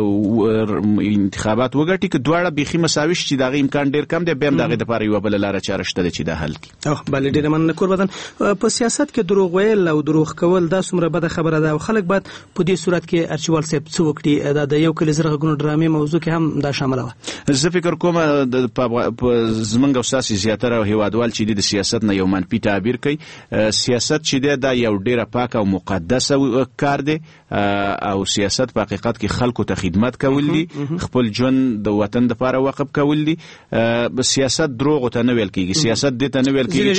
انتخابات وګټي که دواړه بيخي مساوي شي چې دغه امکان ډیر کم دی به هم دغه لپاره یو بل لاره چاره شته چې د حل کی. بل ډیر مننه کور بدن په سیاست کې دروغ ویل او دروغ کول دا څومره بده خبره ده. خلک باید په دې صورت کې ارچیوال صاحب څه وکړي دا د یو کلی زرغه غونډه ډرامې موضوع کې هم دا شامل و. زه فکر کوم په زمونږ استاسي زیاتره هیوادوال چې د سیاست نه یو منفي تعبیر کوي. سیاست چې دا یو ډیره پاک او مقدس کار دی او سیاست په حقیقت کې خلکو ته خدمت کول دي، خپل ژوند د وطن لپاره وقف کول دي. سیاست دروغ ته نه ویل کیږي. سیاست دې ته نه ویل کیږي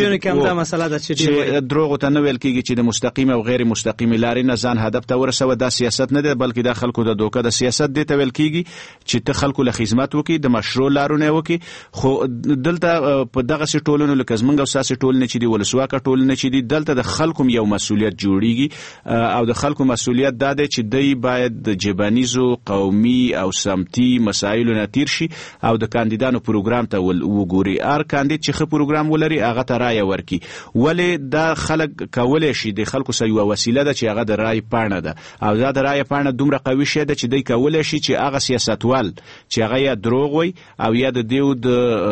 چې دروغ ته نه ویل کیږي چې د مستقیم او غیر مستقیم لارې نه ځان هدف ته ورسوه. دا سیاست نه دی بلکې دا خلکو د دوکه د سیاست دې ته ویل کیږي چې ته خلکو له خدمت وکړي، د مشروع لارونه وکړي. خو دلته په دغه سي ټولنو لکه زمونږ او ساسي ټولنه چې دی ولسواکه ټولنه چې دی دلته د خلکو یو مسؤلیت جوړیږي او د خلکو مسؤلیت دا دی چې دوی باید د جبانیزو قومي او سمتي مسایلو نه تیر شي او د کاندیدانو پروګرام ته وګوري. هر کاندید چې ښه پروګرام ولري هغه ته رایه ورکړي. ولې دا خلک کولی شي د خلکو سره یوه وسیله ده چې هغه د رایې پاڼه ده او دا د رایې پاڼه دومره قوي شی ده چې دوی کولی شي چې هغه سیاستوال چې هغه یا دروغ وایي او یا د دیو د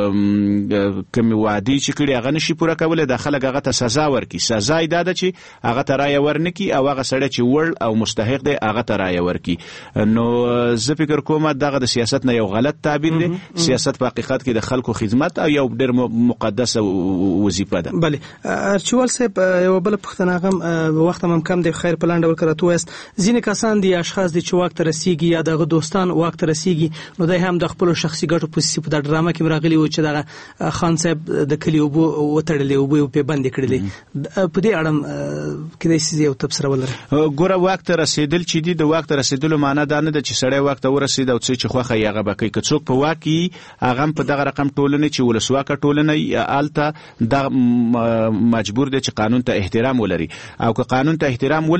کومې وعدې چې کړي هغه نشي پوره کولی دا خلک هغه ته سزا ورکړي. سزا یې دا ده چې هغه ته رایه ورنکړي او هغه سړی چې وړ او مستحق دی هغه ته رایه ورکړي. نو زه فکر کوم دغه د سیاست نه یو غلط تعبیر دی. سیاست په حقیقت کې د خلکو خدمت او یو ډېر مقدسه وظیفه ده. بله ارچیوال صاحب یو بل پوښتنه هم وخت هم کم دی خیر په لاندې ورکړه توست ځینې کسان دي اشخاص دي چې واک ته رسیږي یا دغه دوستان واک ته رسیږي نو دوی هم د خپل شخصي ګټو په سیسي په ډرامه کې راغلي و چې دغه خان صاحب د کلی وبو وتړلې وبو په بند کړلې په دې اړه کې د سیسي یو تبصره ولري. ګوره واک ته رسیدل چې دي د واک ته رسیدلو معنی دا نه ده چې سړی واک ته ورسید او څه چې خوخه یې هغه به کوي. که څوک په واک کې هغه په دغه رقم ټولنه چې ولسواکه ټولنه آلته د مجبور دی چې قانون ته احترام ولري او که قانون ته احترام ونه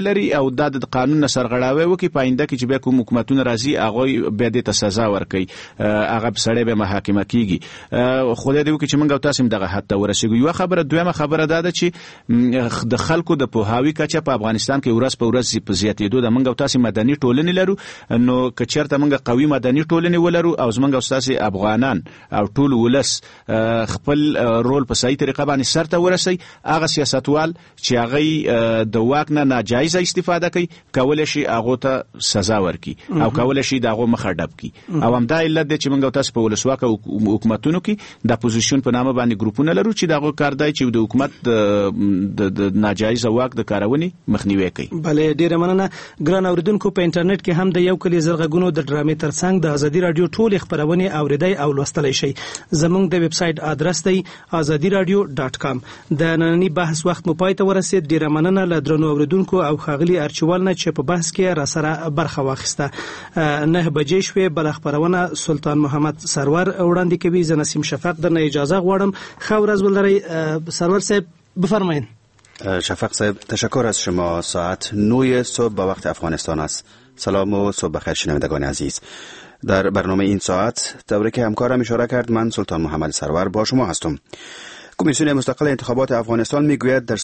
لري او د قانون سرغړاوي وکي پاینده کې چې به کوم حکومتونه راځي هغه به د سزا ورکړي هغه سړی به محاکمه کیږي خدای دې وکړي چې موږ تاسو دغه حد ته ورسېږو. یو خبره دویمه خبره ده چې د خلکو د پوهاوی کچه په افغانستان کې ورځ په ورځ په زیاتېدو د موږ تاسو مدني ټولنې لرو نو کچرته موږ قوي مدني ټولنې ولرو او زموږ تاسو افغانان او ټول ولس خپل رول په صحیح طریقه باندې سرته ورسي هغه سیاستوال چې هغه د واک نه ناجایز استفاده کوي کولای شي هغه ته سزا ورکړي او کولای شي دغه مخه ډب کړي او همدا علت دی چې موږ تاسو په ولسواک حکومتونو کې د اپوزیشن په نامه باندې ګروپونه لرو چې دغه کار دی چې د حکومت د ناجایز واک د کارونې مخنیوي کوي. بله ډیره مننه ګران اوریدونکو. په انټرنیټ کې هم د یو کلی زرغونو د ډرامې ترڅنګ د ازادي رادیو ټول خبرونه اوریدای او لوستلای شي. زموږ د ویب سټ ادرس دی azadiradio.com. د نننی بحث وخت مو پای ته ورسید. ډیره مننه له درنو اوریدونکو او خاغلی ارچوال نه چې په بحث کې را سره برخه واخیسته. 9 بجې شوې بل خبرونه سلطان محمد سرور وړاندې کوي. زه نسیم شفق درنه اجازه غواړم. خو ورځ ولري سرور صاحب بفرمایید. شفق صاحب تشکر از شما. ساعت 9 صبح به وقت افغانستان است. سلام و صبح بخیر شنوندگان عزیز. در برنامه این ساعت طوری که همکارم اشاره کرد من سلطان محمد سرور با شما هستم. کمیسیون مستقل انتخابات افغانستان میگوید در